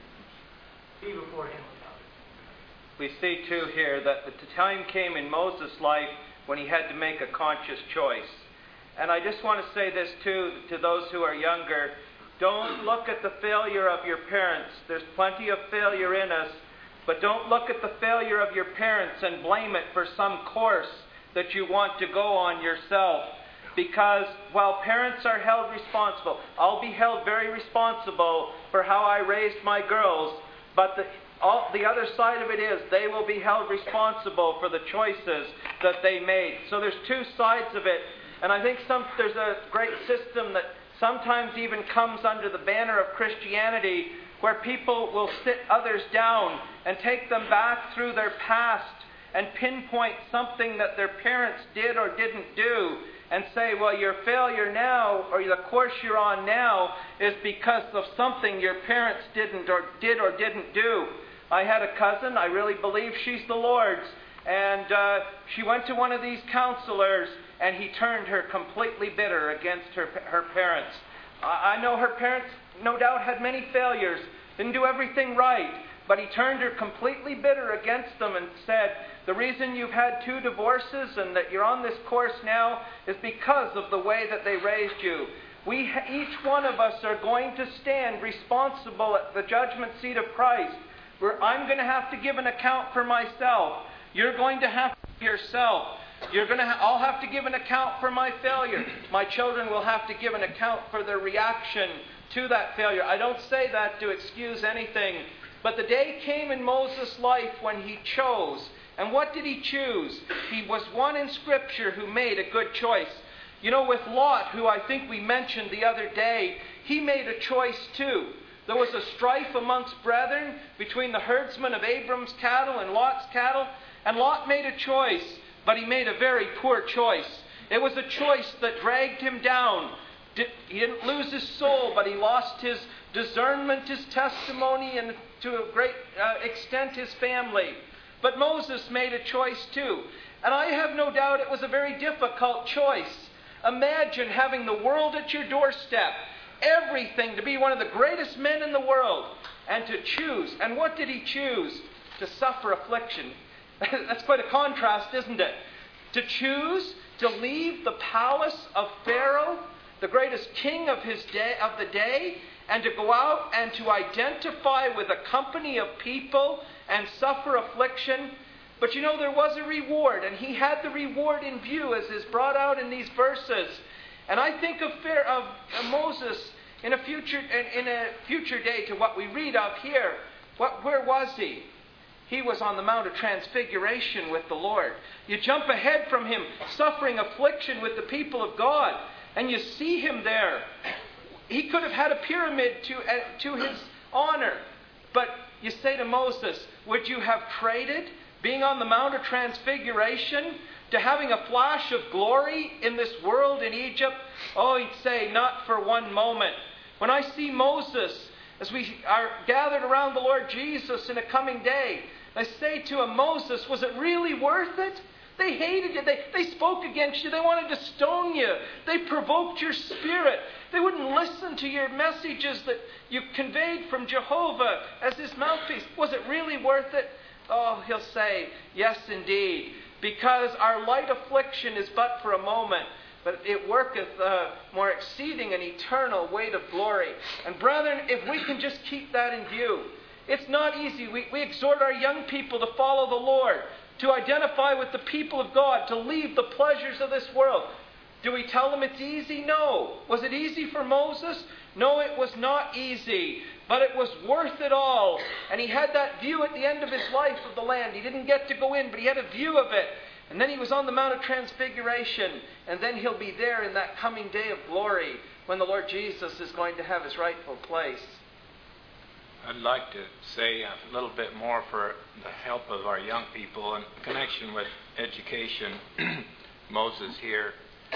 Be before Him about it. We see, too, here that the time came in Moses' life when he had to make a conscious choice. And I just want to say this, too, to those who are younger. Don't look at the failure of your parents. There's plenty of failure in us. But don't look at the failure of your parents and blame it for some course that you want to go on yourself. Because while parents are held responsible, I'll be held very responsible for how I raised my girls. But the All, the other side of it is they will be held responsible for the choices that they made. So there's two sides of it. And I think some, there's a great system that sometimes even comes under the banner of Christianity, where people will sit others down and take them back through their past and pinpoint something that their parents did or didn't do and say, well, your failure now, or the course you're on now, is because of something your parents didn't or did or didn't do. I had a cousin, I really believe she's the Lord's, and uh, she went to one of these counselors, and he turned her completely bitter against her her parents. I, I know her parents, no doubt, had many failures, didn't do everything right, but he turned her completely bitter against them and said, the reason you've had two divorces and that you're on this course now is because of the way that they raised you. We, each one of us are going to stand responsible at the judgment seat of Christ. Where I'm going to have to give an account for myself. You're going to have to for yourself. You're going to ha- I'll have to give an account for my failure. My children will have to give an account for their reaction to that failure. I don't say that to excuse anything. But the day came in Moses' life when he chose. And what did he choose? He was one in Scripture who made a good choice. You know, with Lot, who I think we mentioned the other day, he made a choice too. There was a strife amongst brethren between the herdsmen of Abram's cattle and Lot's cattle. And Lot made a choice, but he made a very poor choice. It was a choice that dragged him down. He didn't lose his soul, but he lost his discernment, his testimony, and to a great uh, extent his family. But Moses made a choice too. And I have no doubt it was a very difficult choice. Imagine having the world at your doorstep. Everything to be one of the greatest men in the world and to choose. And what did he choose? To suffer affliction. That's quite a contrast, isn't it? To choose to leave the palace of Pharaoh, the greatest king of his day, of the day, and to go out and to identify with a company of people and suffer affliction. But you know, there was a reward, and he had the reward in view, as is brought out in these verses. And I think of, of, of Moses in a future in, in a future day to what we read of here. What, where was he? He was on the Mount of Transfiguration with the Lord. You jump ahead from him, suffering affliction with the people of God, and you see him there. He could have had a pyramid to, uh, to his honor. But you say to Moses, would you have traded being on the Mount of Transfiguration to having a flash of glory in this world in Egypt? Oh, he'd say, not for one moment. When I see Moses, as we are gathered around the Lord Jesus in a coming day, I say to him, Moses, was it really worth it? They hated you. They, they spoke against you. They wanted to stone you. They provoked your spirit. They wouldn't listen to your messages that you conveyed from Jehovah as his mouthpiece. Was it really worth it? Oh, he'll say, yes, indeed. Because our light affliction is but for a moment, but it worketh a more exceeding and eternal weight of glory. And brethren, if we can just keep that in view, it's not easy. We, we exhort our young people to follow the Lord, to identify with the people of God, to leave the pleasures of this world. Do we tell them it's easy? No. Was it easy for Moses? No, it was not easy. But it was worth it all. And he had that view at the end of his life of the land. He didn't get to go in, but he had a view of it. And then he was on the Mount of Transfiguration. And then he'll be there in that coming day of glory when the Lord Jesus is going to have his rightful place. I'd like to say a little bit more for the help of our young people in connection with education. Moses here.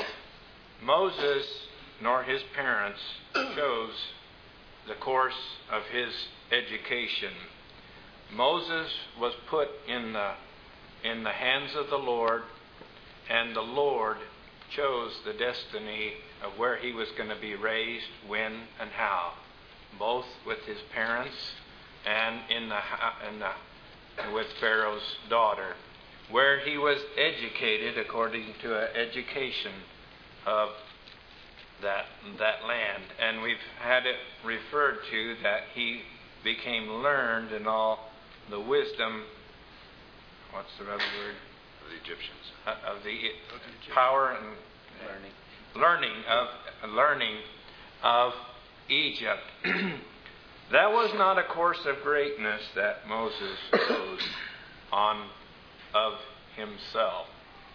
Moses, nor his parents, chose the course of his education. Moses was put in the in the hands of the Lord, and the Lord chose the destiny of where he was going to be raised, when, and how, both with his parents and in the in the with Pharaoh's daughter, where he was educated according to an education of that that land. And we've had it referred to that he became learned in all the wisdom, what's the other word? Of the Egyptians. Uh, of the uh, power and Learning. learning of uh, learning of Egypt. That was not a course of greatness that Moses chose on of himself,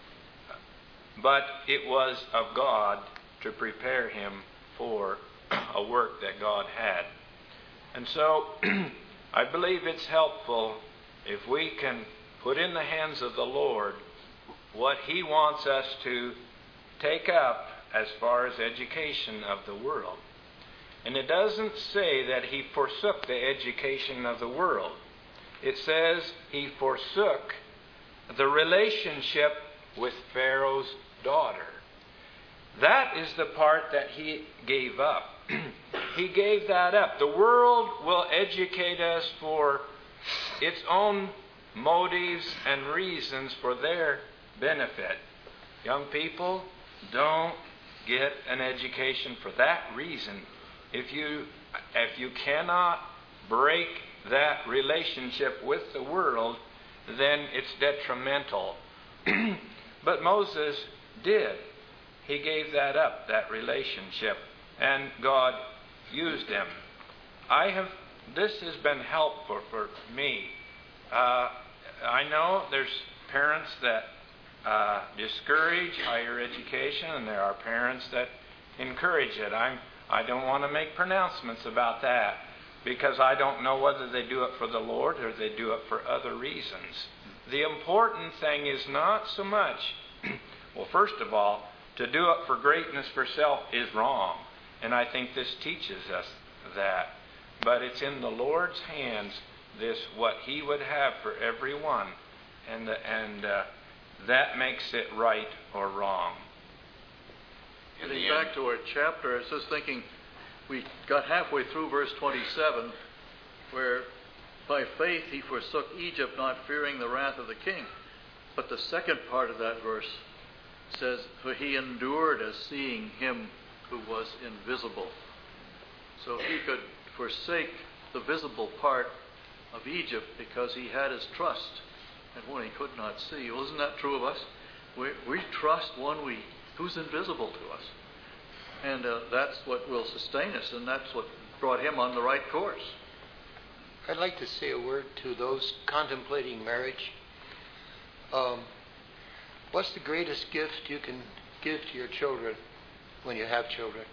but it was of God to prepare him for a work that God had. And so I believe it's helpful if we can put in the hands of the Lord what he wants us to take up as far as education of the world. And it doesn't say that he forsook the education of the world. It says he forsook the relationship with Pharaoh's daughter. That is the part that he gave up. He gave that up. The world will educate us for its own motives and reasons for their benefit. Young people, don't get an education for that reason. If you if you cannot break that relationship with the world, then it's detrimental. But Moses did. He gave that up, that relationship, and God used him. I have. This has been helpful for me. Uh, I know there's parents that uh, discourage higher education, and there are parents that encourage it. I'm. I don't want to make pronouncements about that, because I don't know whether they do it for the Lord or they do it for other reasons. The important thing is not so much, well, first of all, to do it for greatness for self is wrong. And I think this teaches us that. But it's in the Lord's hands, this, what he would have for everyone. And, the, and uh, that makes it right or wrong. Getting back to our chapter, I was just thinking, we got halfway through verse twenty-seven, where by faith he forsook Egypt, not fearing the wrath of the king. But the second part of that verse says, for he endured as seeing him who was invisible. So he could forsake the visible part of Egypt because he had his trust in one he could not see. Well, isn't that true of us? We, we trust one we who's invisible to us. And uh, that's what will sustain us, and that's what brought him on the right course. I'd like to say a word to those contemplating marriage. Um, what's the greatest gift you can give to your children when you have children?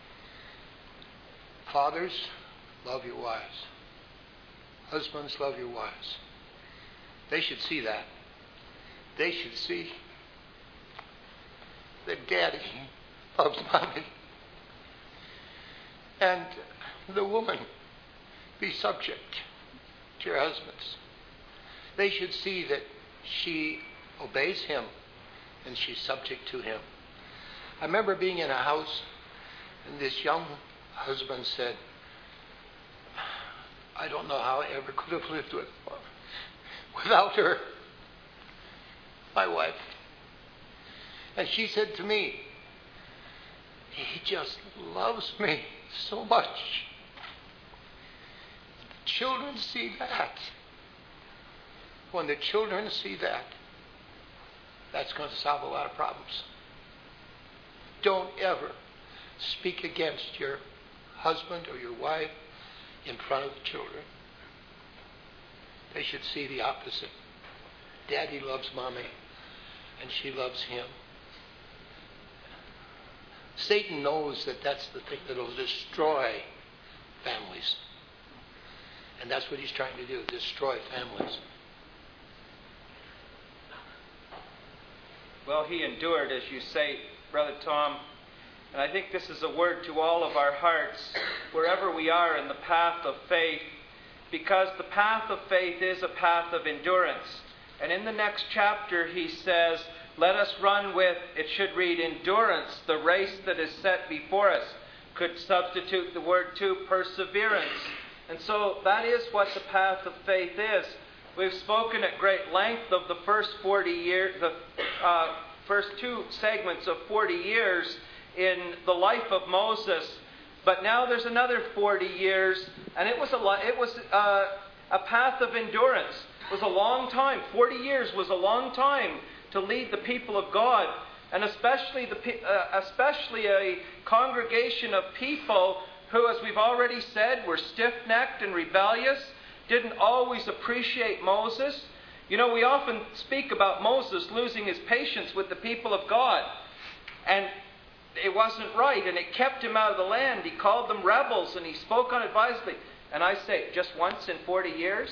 Fathers, love your wives. Husbands, love your wives. They should see that. They should see that Daddy loves Mommy. And the woman, be subject to your husbands. They should see that she obeys him and she's subject to him. I remember being in a house and this young husband said, I don't know how I ever could have lived with without her, my wife. And she said to me, he just loves me so much. The children see that. When the children see that, that's going to solve a lot of problems. Don't ever speak against your husband or your wife in front of the children. They should see the opposite. Daddy loves Mommy, and she loves him. Satan knows that that's the thing that will destroy families. And that's what he's trying to do, destroy families. Well, he endured, as you say, Brother Tom. And I think this is a word to all of our hearts, wherever we are in the path of faith, because the path of faith is a path of endurance. And in the next chapter, he says, let us run with, it should read, endurance, the race that is set before us. Could substitute the word too, perseverance. And so that is what the path of faith is. We've spoken at great length of the first forty years, the uh, first two segments of forty years in the life of Moses. But now there's another forty years, and it was a it was uh, a path of endurance. It was a long time. forty years was a long time to lead the people of God, and especially the uh, especially a congregation of people who, as we've already said, were stiff-necked and rebellious, didn't always appreciate Moses. You know, we often speak about Moses losing his patience with the people of God, and it wasn't right, and it kept him out of the land. He called them rebels, and he spoke unadvisedly. And I say, just once in forty years?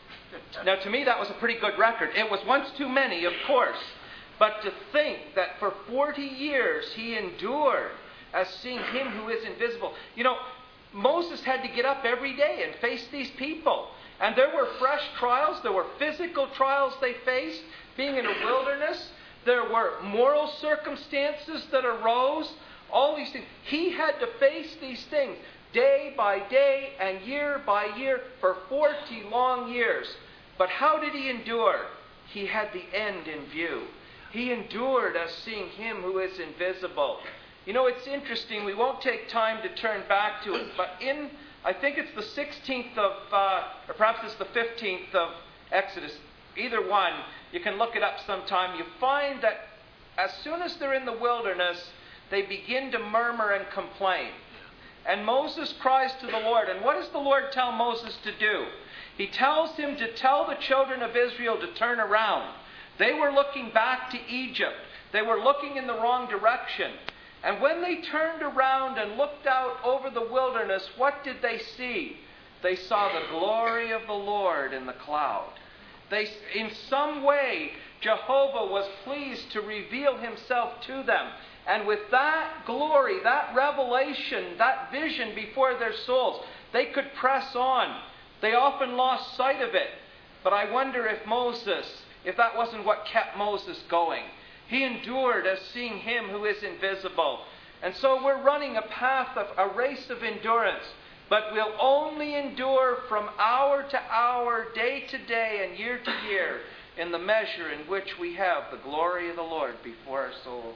Now, to me, that was a pretty good record. It was once too many, of course. But to think that for forty years he endured as seeing him who is invisible. You know, Moses had to get up every day and face these people. And there were fresh trials. There were physical trials they faced, being in a wilderness. There were moral circumstances that arose. All these things. He had to face these things day by day and year by year for forty long years. But how did he endure? He had the end in view. He endured as seeing him who is invisible. You know, it's interesting. We won't take time to turn back to it. But in, I think it's the sixteenth of, uh, or perhaps it's the fifteenth of Exodus. Either one. You can look it up sometime. You find that as soon as they're in the wilderness, they begin to murmur and complain. And Moses cries to the Lord. And what does the Lord tell Moses to do? He tells him to tell the children of Israel to turn around. They were looking back to Egypt. They were looking in the wrong direction. And when they turned around and looked out over the wilderness, what did they see? They saw the glory of the Lord in the cloud. They, in some way, Jehovah was pleased to reveal himself to them. And with that glory, that revelation, that vision before their souls, they could press on. They often lost sight of it. But I wonder if Moses, if that wasn't what kept Moses going. He endured as seeing him who is invisible. And so we're running a path of a race of endurance. But we'll only endure from hour to hour, day to day, and year to year in the measure in which we have the glory of the Lord before our souls.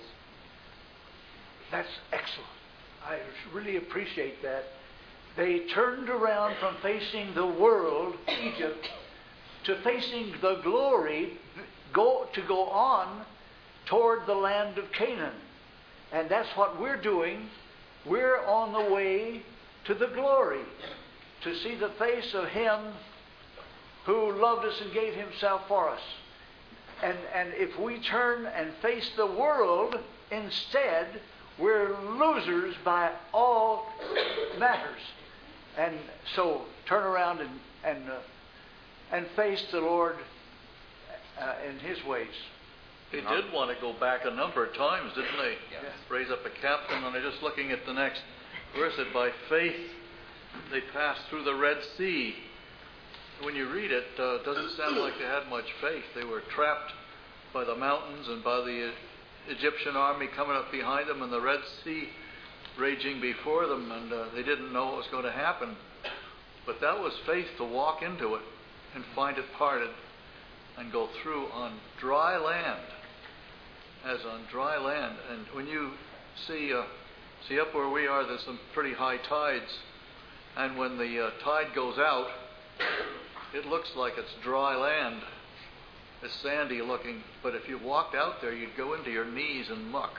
That's excellent. I really appreciate that. They turned around from facing the world, Egypt, to facing the glory, go to go on toward the land of Canaan. And that's what we're doing. We're on the way to the glory, to see the face of him who loved us and gave himself for us. And, and if we turn and face the world instead, we're losers by all matters. And so turn around and and, uh, and face the Lord uh, in His ways. They did want to go back a number of times, didn't they? Yes. Raise up a captain, and I'm just looking at the next verse, that by faith they passed through the Red Sea. When you read it, uh, it doesn't sound like they had much faith. They were trapped by the mountains and by the Egyptian army coming up behind them, and the Red Sea raging before them, and uh, they didn't know what was going to happen. But that was faith to walk into it and find it parted and go through on dry land, as on dry land. And when you see, uh, see up where we are, there's some pretty high tides, and when the uh, tide goes out, it looks like it's dry land. It's sandy looking, but if you walked out there, you'd go into your knees in muck.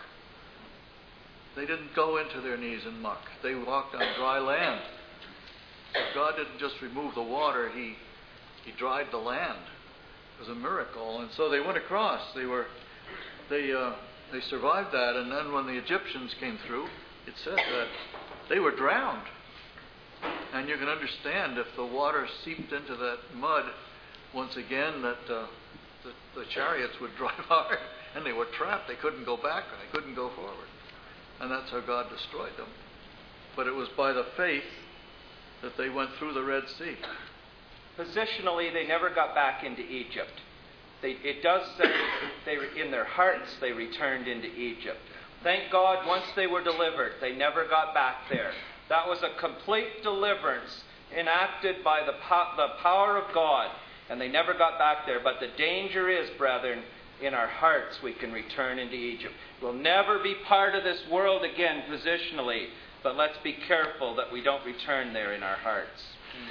They didn't go into their knees in muck. They walked on dry land. So God didn't just remove the water, He He dried the land. It was a miracle. And so they went across. They were they uh, they survived that, and then when the Egyptians came through, it said that they were drowned. And you can understand if the water seeped into that mud once again, that uh, the, the chariots would drive hard, and they were trapped. They couldn't go back, and they couldn't go forward. And that's how God destroyed them. But it was by the faith that they went through the Red Sea. Positionally, they never got back into Egypt. They, it does say they, in their hearts they returned into Egypt. Thank God, once they were delivered, they never got back there. That was a complete deliverance enacted by the, po- the power of God, and they never got back there. But the danger is, brethren, in our hearts we can return into Egypt. We'll never be part of this world again positionally, but let's be careful that we don't return there in our hearts.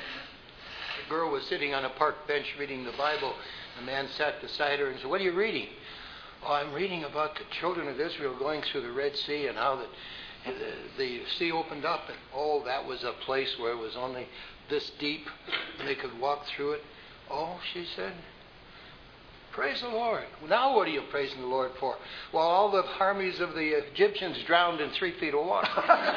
A girl was sitting on a park bench reading the Bible. A man sat beside her and said, "What are you reading?" "Oh, I'm reading about the children of Israel going through the Red Sea and how the, the, the sea opened up. And oh, that was a place where it was only this deep and they could walk through it." "Oh," she said, "praise the Lord." "Now what are you praising the Lord for?" "Well, all the armies of the Egyptians drowned in three feet of water."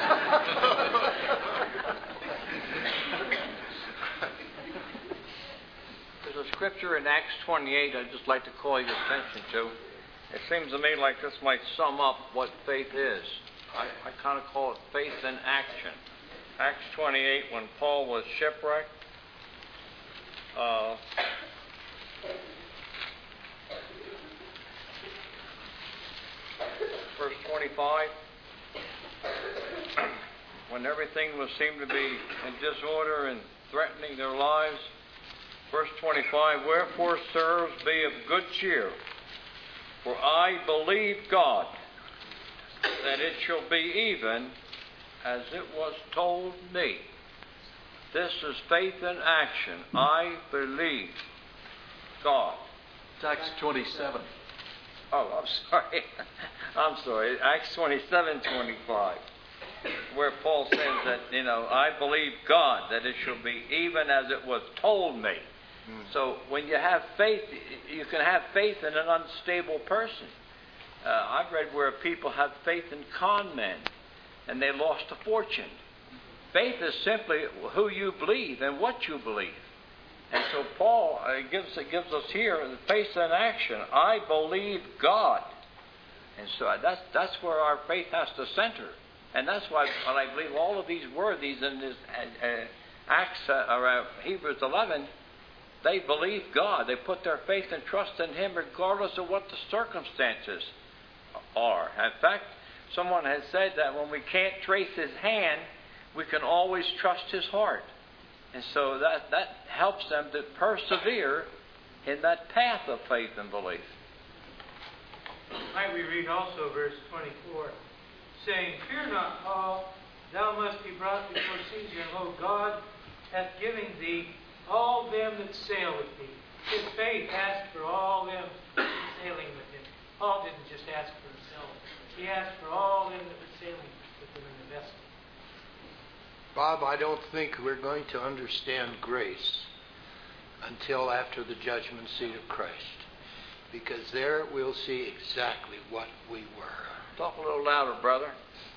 There's a scripture in Acts twenty-eight I'd just like to call your attention to. It seems to me like this might sum up what faith is. I, I kind of call it faith in action. Acts twenty-eight, when Paul was shipwrecked, uh, verse twenty-five, when everything was seemed to be in disorder and threatening their lives. Verse twenty-five, "Wherefore, sirs, be of good cheer, for I believe God, that it shall be even as it was told me." This is faith in action. I believe God. It's Acts twenty-seven. Oh, I'm sorry. I'm sorry. Acts twenty-seven, twenty-five, where Paul says that, you know, I believe God, that it shall be even as it was told me. Mm. So when you have faith, you can have faith in an unstable person. Uh, I've read where people have faith in con men, and they lost a fortune. Faith is simply who you believe and what you believe. And so Paul uh, gives, gives us here the faith in action. I believe God. And so that's, that's where our faith has to center. And that's why when I believe all of these worthies in this uh, uh, Acts uh, or uh, Hebrews eleven, they believe God. They put their faith and trust in Him regardless of what the circumstances are. In fact, someone has said that when we can't trace His hand, we can always trust His heart. And so that, that helps them to persevere in that path of faith and belief. Might we read also verse twenty-four, saying, "Fear not, Paul, thou must be brought before Caesar, and lo, God hath given thee all them that sail with thee." His faith asked for all them sailing with him. Paul didn't just ask for himself. He asked for all them that were sailing with him in the vessel. Bob, I don't think we're going to understand grace until after the judgment seat of Christ. Because there we'll see exactly what we were. Talk a little louder, brother.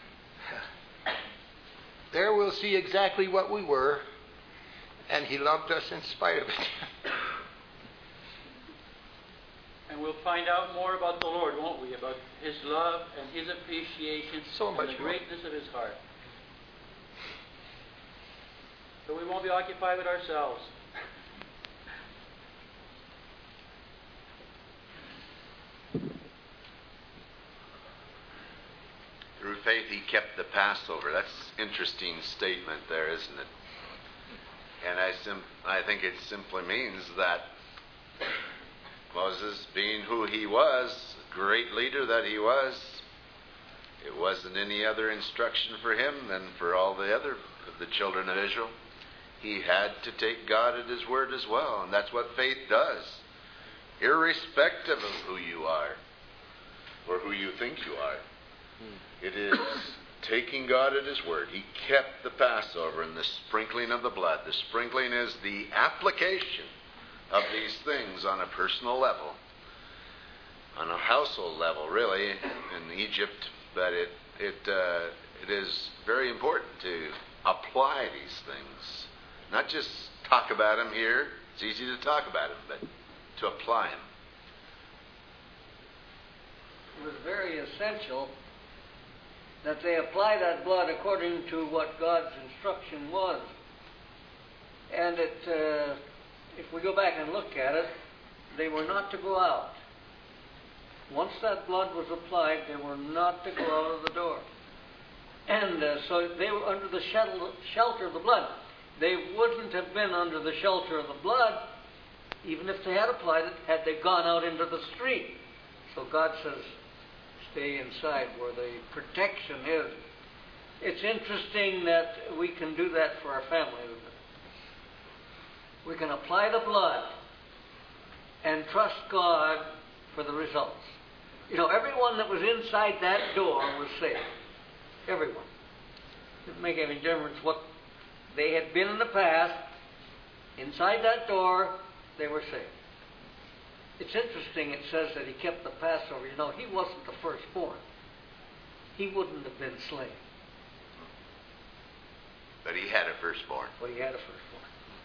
There we'll see exactly what we were, and He loved us in spite of it. And we'll find out more about the Lord, won't we? About His love and His appreciation so much and the more. greatness of His heart. So we won't be occupied with ourselves. Through faith he kept the Passover. That's an interesting statement there, isn't it? And I, sim- I think it simply means that Moses, being who he was, great leader that he was, it wasn't any other instruction for him than for all the other of the children of Israel. He had to take God at His word as well, and that's what faith does. Irrespective of who you are, or who you think you are. It is taking God at His word. He kept the Passover and the sprinkling of the blood. The sprinkling is the application of these things on a personal level, on a household level, really, in Egypt. But it it uh, it is very important to apply these things, not just talk about them here. It's easy to talk about them, but to apply them. It was very essential that they apply that blood according to what God's instruction was. And it, uh, if we go back and look at it, they were not to go out. Once that blood was applied, they were not to go out of the door. And uh, so they were under the shelter of the blood. They wouldn't have been under the shelter of the blood, even if they had applied it, had they gone out into the street. So God says, stay inside where the protection is. It's interesting that we can do that for our family. We can apply the blood and trust God for the results. You know, everyone that was inside that door was saved. Everyone. It didn't make any difference what they had been in the past. Inside that door, they were saved. It's interesting, it says that he kept the Passover. You know, he wasn't the firstborn. He wouldn't have been slain. But he had a firstborn. Well, he had a firstborn.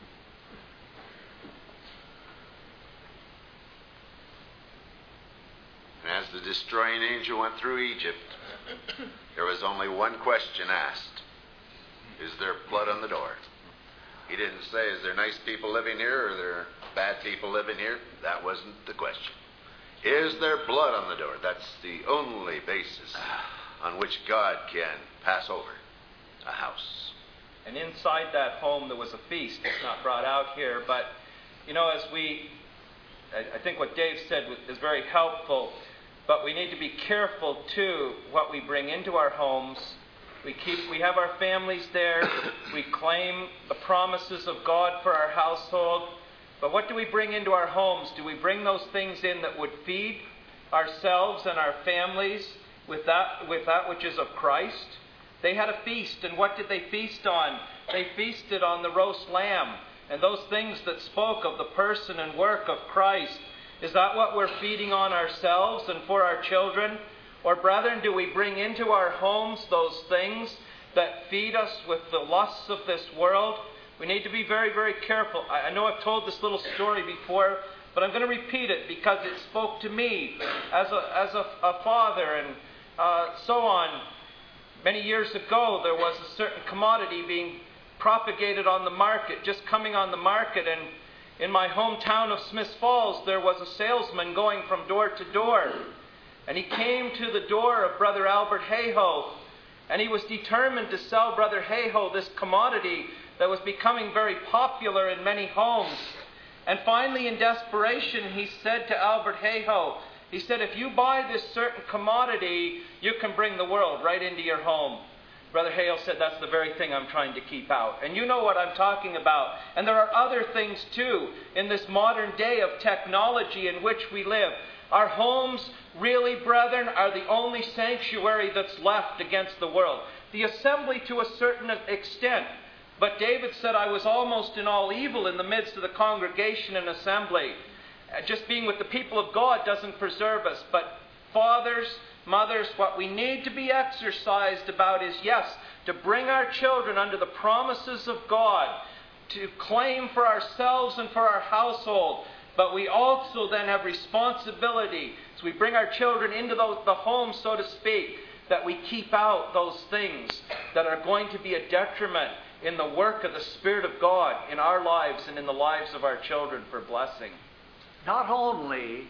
And as the destroying angel went through Egypt, there was only one question asked. Is there blood on the door? He didn't say, is there nice people living here or are there bad people living here? That wasn't the question. Is there blood on the door? That's the only basis on which God can pass over a house. And inside that home there was a feast. It's not brought out here, but you know, as we, I, I think what Dave said is very helpful, but we need to be careful too what we bring into our homes. We keep, we have our families there. We claim the promises of God for our household. But what do we bring into our homes? Do we bring those things in that would feed ourselves and our families with that, with that which is of Christ? They had a feast, and what did they feast on? They feasted on the roast lamb and those things that spoke of the person and work of Christ. Is that what we're feeding on ourselves and for our children? Or, brethren, do we bring into our homes those things that feed us with the lusts of this world? We need to be very, very careful. I know I've told this little story before, but I'm going to repeat it because it spoke to me as a, as a, a father and uh, so on. Many years ago, there was a certain commodity being propagated on the market, just coming on the market, and in my hometown of Smiths Falls, there was a salesman going from door to door. And he came to the door of Brother Albert Hayhoe, and he was determined to sell Brother Hayhoe this commodity that was becoming very popular in many homes. And finally, in desperation, he said to Albert Hayhoe, he said, if you buy this certain commodity, you can bring the world right into your home. Brother Hale said, that's the very thing I'm trying to keep out. And you know what I'm talking about. And there are other things, too, in this modern day of technology in which we live. Our homes, really, brethren, are the only sanctuary that's left against the world. The assembly to a certain extent. But David said, I was almost in all evil in the midst of the congregation and assembly. Uh, Just being with the people of God doesn't preserve us. But fathers, mothers, what we need to be exercised about is, yes, to bring our children under the promises of God, to claim for ourselves and for our household. But we also then have responsibility, as we bring our children into the, the home, so to speak, that we keep out those things that are going to be a detriment in the work of the Spirit of God in our lives and in the lives of our children for blessing. Not only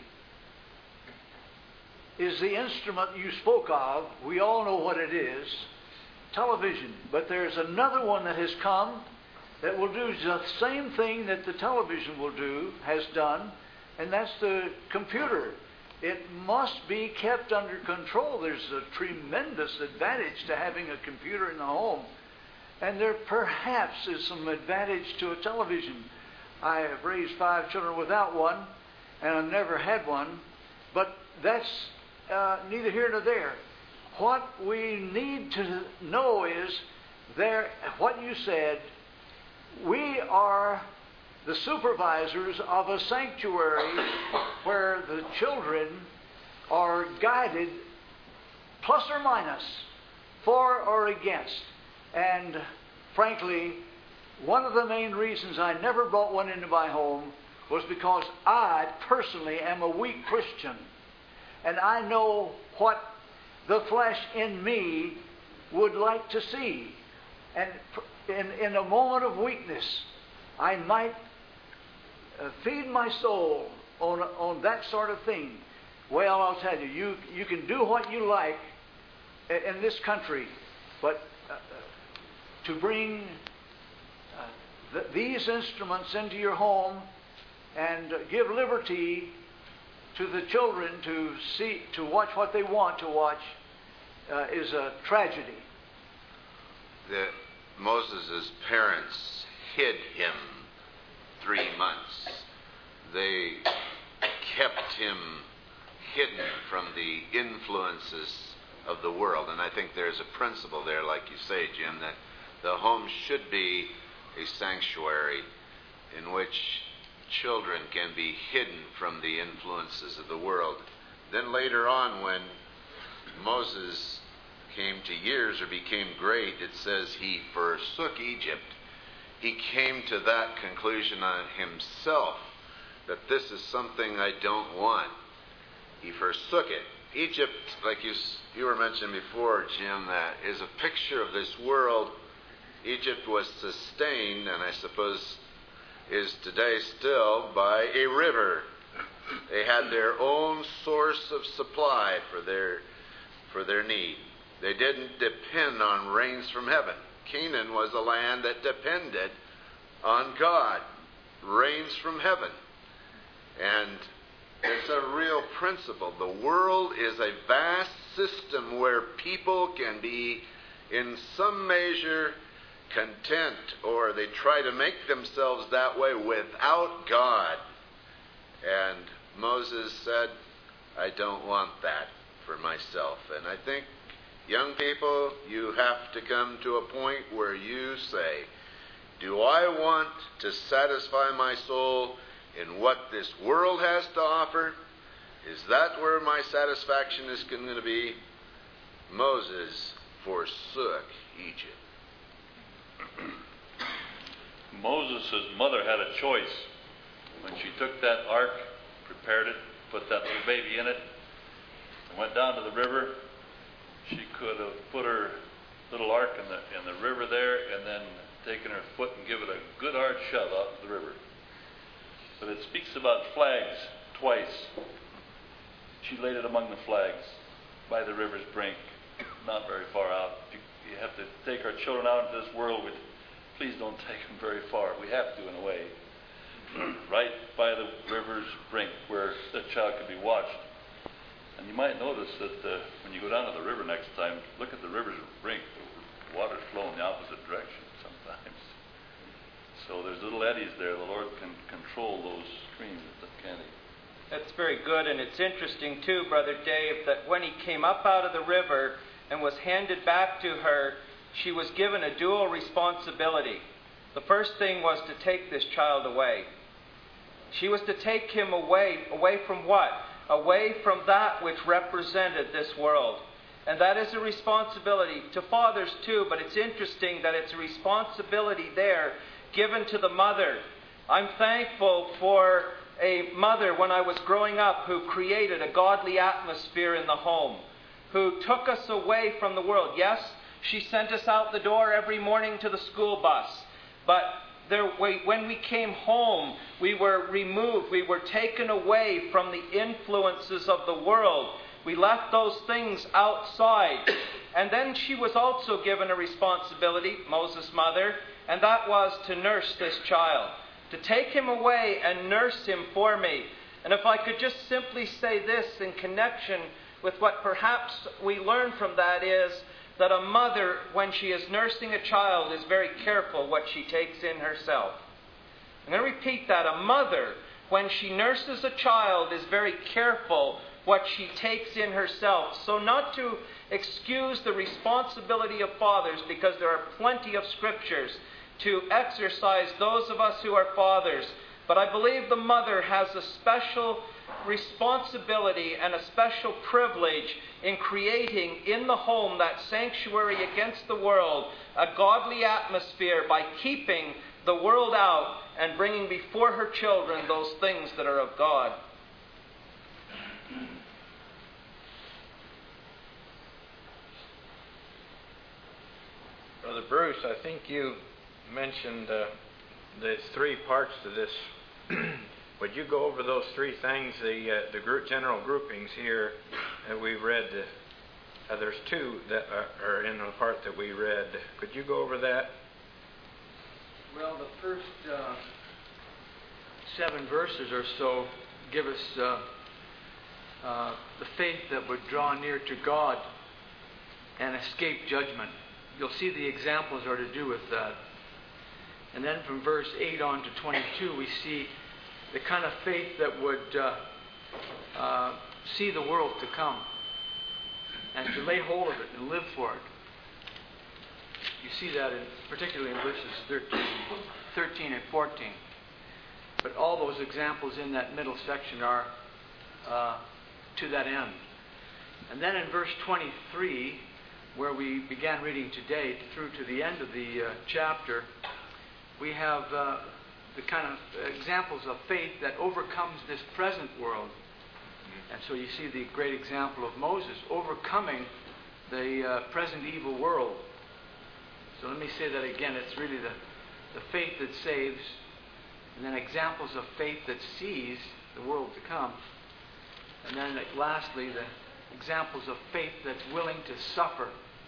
is the instrument you spoke of, we all know what it is, television, but there's another one that has come that will do the same thing that the television will do, has done, and that's the computer. It must be kept under control. There's a tremendous advantage to having a computer in the home, and there perhaps is some advantage to a television. I have raised five children without one, and I've never had one, but that's uh, neither here nor there. What we need to know is, there, what you said, we are the supervisors of a sanctuary where the children are guided plus or minus, for or against. And frankly, one of the main reasons I never brought one into my home was because I personally am a weak Christian. And I know what the flesh in me would like to see. And in, in a moment of weakness, I might uh, feed my soul on, on that sort of thing. Well, I'll tell you, you, you can do what you like in this country, but uh, to bring uh, th- these instruments into your home and uh, give liberty to the children to see, to watch what they want to watch, uh, is a tragedy. The Moses' parents hid him three months. They kept him hidden from the influences of the world. And I think there's a principle there, like you say, Jim, that the home should be a sanctuary in which children can be hidden from the influences of the world. Then later on, when Moses came to years or became great, it says he forsook Egypt. He came to that conclusion on himself, that this is something I don't want. He forsook it. Egypt, like you, you were mentioning before, Jim, that is a picture of this world. Egypt was sustained, and I suppose is today still, by a river. They had their own source of supply for their, for their need. They didn't depend on rains from heaven. Canaan was a land that depended on God, rains from heaven. And it's a real principle. The world is a vast system where people can be, in some measure, content, or they try to make themselves that way without God. And Moses said, I don't want that for myself. And I think, young people, you have to come to a point where you say, do I want to satisfy my soul in what this world has to offer? Is that where my satisfaction is going to be? Moses forsook Egypt. Moses' mother had a choice. When she took that ark, prepared it, put that little baby in it, and went down to the river, she could have put her little ark in the in the river there and then taken her foot and give it a good hard shove out to the river. But it speaks about flags twice. She laid it among the flags by the river's brink, not very far out. You, you have to take our children out into this world. With, please don't take them very far. We have to, in a way. Right by the river's brink where the child could be watched. And you might notice that uh, when you go down to the river next time, look at the river's brink. The water's flowing the opposite direction sometimes. So there's little eddies there. The Lord can control those streams, can't He? That's very good, and it's interesting too, Brother Dave, that when he came up out of the river and was handed back to her, she was given a dual responsibility. The first thing was to take this child away. She was to take him away. Away from what? Away from that which represented this world. And that is a responsibility to fathers too, but it's interesting that it's a responsibility there given to the mother. I'm thankful for a mother when I was growing up who created a godly atmosphere in the home, who took us away from the world. Yes, she sent us out the door every morning to the school bus, but there, we, when we came home, we were removed, we were taken away from the influences of the world. We left those things outside. And then she was also given a responsibility, Moses' mother, and that was to nurse this child, to take him away and nurse him for me. And if I could just simply say this in connection with what perhaps we learn from that is that a mother, when she is nursing a child, is very careful what she takes in herself. I'm going to repeat that. A mother, when she nurses a child, is very careful what she takes in herself. So not to excuse the responsibility of fathers, because there are plenty of scriptures to exercise those of us who are fathers. But I believe the mother has a special responsibility and a special privilege in creating in the home that sanctuary against the world, a godly atmosphere, by keeping the world out and bringing before her children those things that are of God. Brother Bruce, I think you mentioned uh, there's three parts to this. Would you go over those three things, the uh, the group, general groupings here that we read? Uh, there's two that are, are in the part that we read. Could you go over that? Well, the first uh, seven verses or so give us uh, uh, the faith that would draw near to God and escape judgment. You'll see the examples are to do with that. And then from verse eight on to twenty-two, we see the kind of faith that would uh, uh, see the world to come and to lay hold of it and live for it. You see that in, particularly in verses thirteen, thirteen and fourteen. But all those examples in that middle section are uh, to that end. And then in verse twenty-three, where we began reading today through to the end of the uh, chapter, we have uh, the kind of examples of faith that overcomes this present world. And so you see the great example of Moses overcoming the uh, present evil world. So let me say that again. It's really the, the faith that saves, and then examples of faith that sees the world to come. And then lastly, the examples of faith that's willing to suffer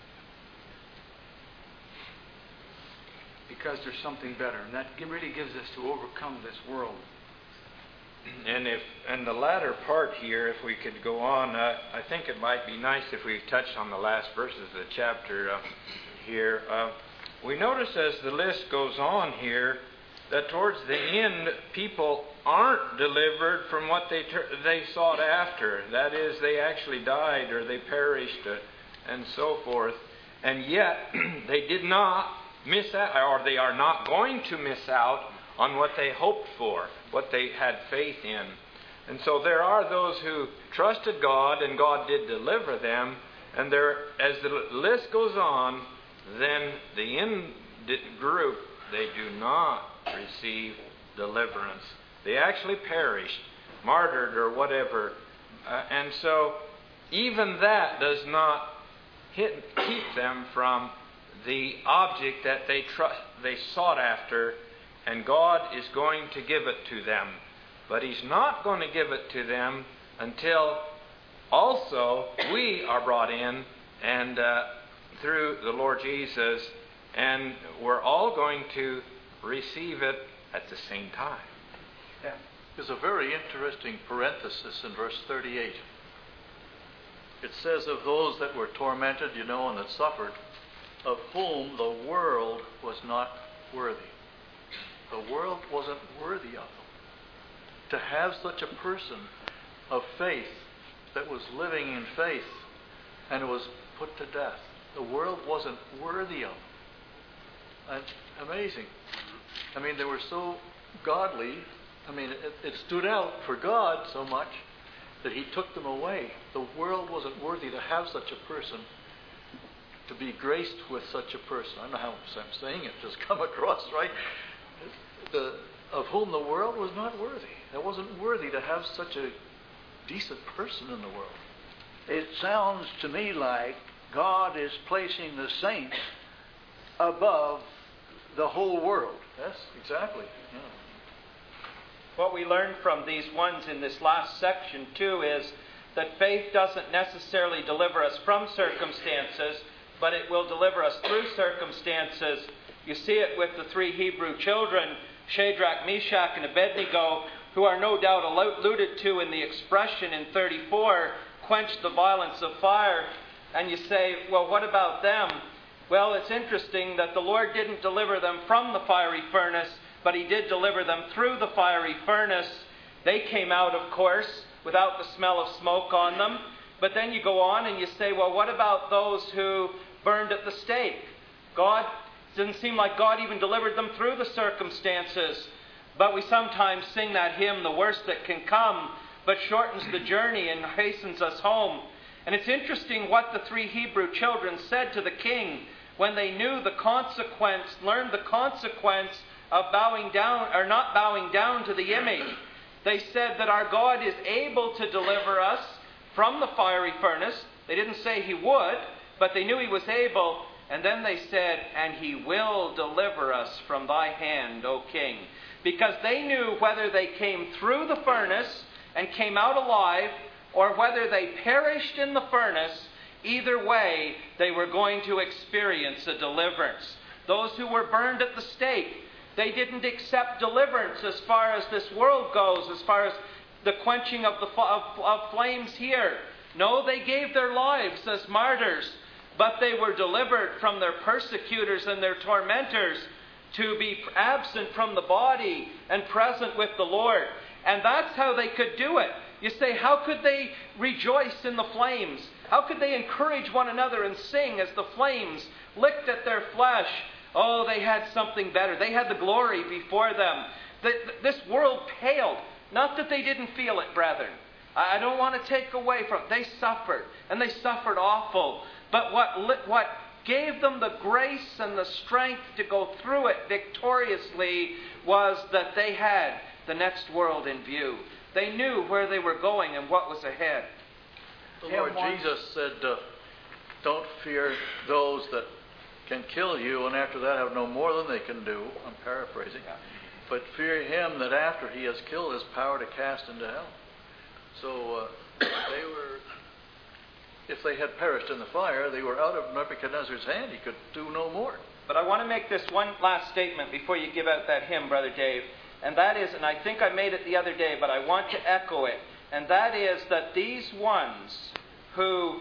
because there's something better. And that really gives us to overcome this world. And if and the latter part here, if we could go on, uh, I think it might be nice if we touched on the last verses of the chapter uh, here. Uh, we notice as the list goes on here that towards the end, people aren't delivered from what they ter- they sought after. That is, they actually died or they perished uh, and so forth. And yet, they did not miss out, or they are not going to miss out on what they hoped for, what they had faith in. And so there are those who trusted God and God did deliver them. And there, as the list goes on, then the end group, they do not receive deliverance. They actually perished, martyred or whatever. Uh, and so even that does not hit, keep them from the object that they trust, they sought after, and God is going to give it to them. But He's not going to give it to them until also we are brought in and uh, through the Lord Jesus, and we're all going to receive it at the same time. Yeah. There's a very interesting parenthesis in verse thirty-eight. It says, of those that were tormented, you know, and that suffered, of whom the world was not worthy. The world wasn't worthy of them. To have such a person of faith that was living in faith and was put to death, the world wasn't worthy of them. That's amazing. I mean, they were so godly. I mean, it, it stood out for God so much that he took them away. The world wasn't worthy to have such a person, to be graced with such a person. I don't know how I'm saying it, just come across, right? The, of whom the world was not worthy. It wasn't worthy to have such a decent person in the world. It sounds to me like God is placing the saints above the whole world. Yes, exactly. Yeah. What we learn from these ones in this last section, too, is that faith doesn't necessarily deliver us from circumstances, but it will deliver us through circumstances. You see it with the three Hebrew children, Shadrach, Meshach, and Abednego, who are no doubt alluded to in the expression in thirty-four, quench the violence of fire. And you say, well, what about them? Well, it's interesting that the Lord didn't deliver them from the fiery furnace, but he did deliver them through the fiery furnace. They came out, of course, without the smell of smoke on them. But then you go on and you say, well, what about those who burned at the stake? God, didn't seem like God even delivered them through the circumstances. But we sometimes sing that hymn, The Worst That Can Come, but shortens the journey and hastens us home. And it's interesting what the three Hebrew children said to the king when they knew the consequence, learned the consequence of bowing down or not bowing down to the image. They said that our God is able to deliver us from the fiery furnace. They didn't say he would, but they knew he was able. And then they said, and he will deliver us from thy hand, O king. Because they knew whether they came through the furnace and came out alive, or whether they perished in the furnace, either way, they were going to experience a deliverance. Those who were burned at the stake, they didn't accept deliverance as far as this world goes, as far as the quenching of the of, of flames here. No, they gave their lives as martyrs, but they were delivered from their persecutors and their tormentors to be absent from the body and present with the Lord. And that's how they could do it. You say, how could they rejoice in the flames? How could they encourage one another and sing as the flames licked at their flesh? Oh, they had something better. They had the glory before them. This world paled. Not that they didn't feel it, brethren. I don't want to take away from it. They suffered, and they suffered awful. But what, what gave them the grace and the strength to go through it victoriously was that they had the next world in view. They knew where they were going and what was ahead. The Lord Jesus said, uh, don't fear those that can kill you, and after that have no more than they can do. I'm paraphrasing. But fear him that after he has killed has power to cast into hell. So uh, they were, if they had perished in the fire, they were out of Nebuchadnezzar's hand. He could do no more. But I want to make this one last statement before you give out that hymn, Brother Dave. And that is, and I think I made it the other day, but I want to echo it. And that is that these ones who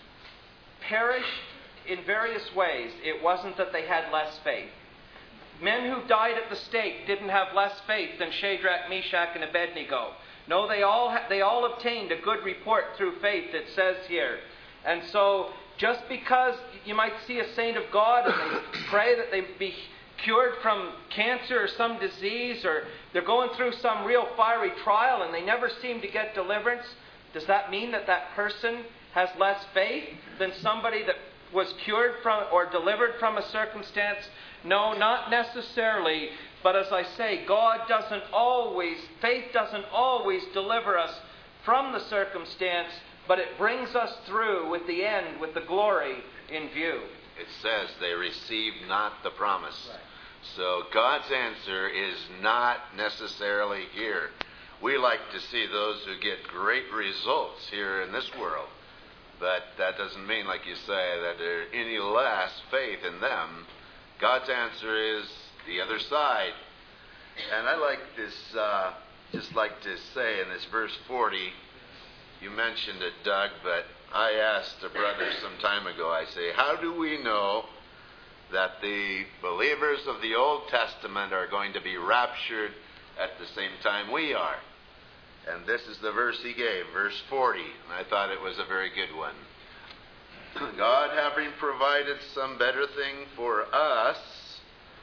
perished in various ways, it wasn't that they had less faith. Men who died at the stake didn't have less faith than Shadrach, Meshach, and Abednego. No, they all ha- they all obtained a good report through faith, it says here. And so, just because you might see a saint of God and they pray that they be cured from cancer or some disease, or they're going through some real fiery trial and they never seem to get deliverance, does that mean that that person has less faith than somebody that was cured from or delivered from a circumstance? No, not necessarily. But as I say, God doesn't always, faith doesn't always deliver us from the circumstance, but it brings us through with the end, with the glory in view. It says they received not the promise. Right. So God's answer is not necessarily here. We like to see those who get great results here in this world. But that doesn't mean, like you say, that there's any less faith in them. God's answer is the other side. And I like this, uh, just like to say in this verse forty, you mentioned it, Doug, but I asked a brother some time ago, I say, how do we know that the believers of the Old Testament are going to be raptured at the same time we are? And this is the verse he gave, verse forty. And I thought it was a very good one. God having provided some better thing for us,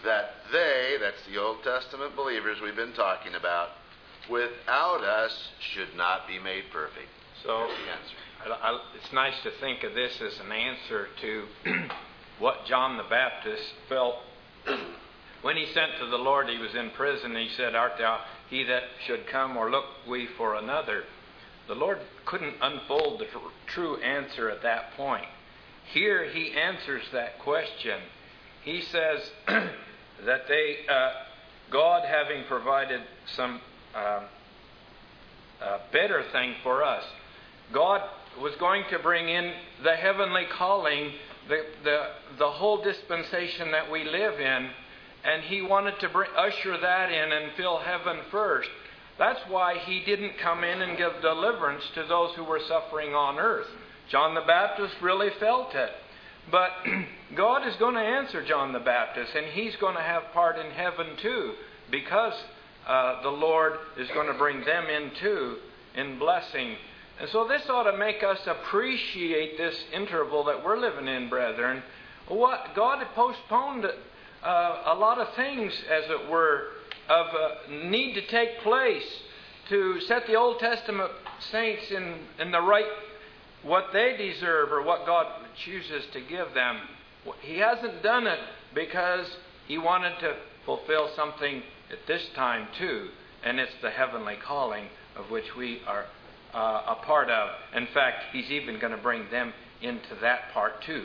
that they, that's the Old Testament believers we've been talking about, without us should not be made perfect. So That's the answer. I, I, it's nice to think of this as an answer to what John the Baptist felt when he sent to the Lord. He was in prison. He said, "Art thou he that should come, or look we for another?" The Lord couldn't unfold the true answer at that point. Here he answers that question. He says that they, uh, God having provided some uh, uh, better thing for us, God was going to bring in the heavenly calling, the, the, the whole dispensation that we live in, and He wanted to bring, usher that in and fill heaven first. That's why He didn't come in and give deliverance to those who were suffering on earth. John the Baptist really felt it. But God is going to answer John the Baptist, and he's going to have part in heaven too, because uh, the Lord is going to bring them in too in blessing. And so this ought to make us appreciate this interval that we're living in, brethren. What God had postponed uh, a lot of things, as it were, of uh, need to take place to set the Old Testament saints in, in the right, what they deserve or what God chooses to give them. He hasn't done it because He wanted to fulfill something at this time too, and it's the heavenly calling of which we are uh, a part of. In fact, He's even going to bring them into that part too.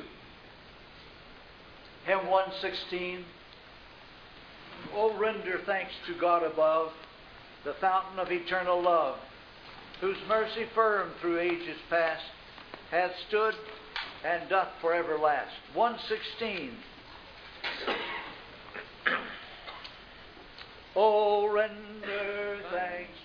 Hymn one sixteen. Oh, render thanks to God above, the fountain of eternal love, whose mercy firm through ages past hath stood and doth forever last. one sixteen. Oh, render thanks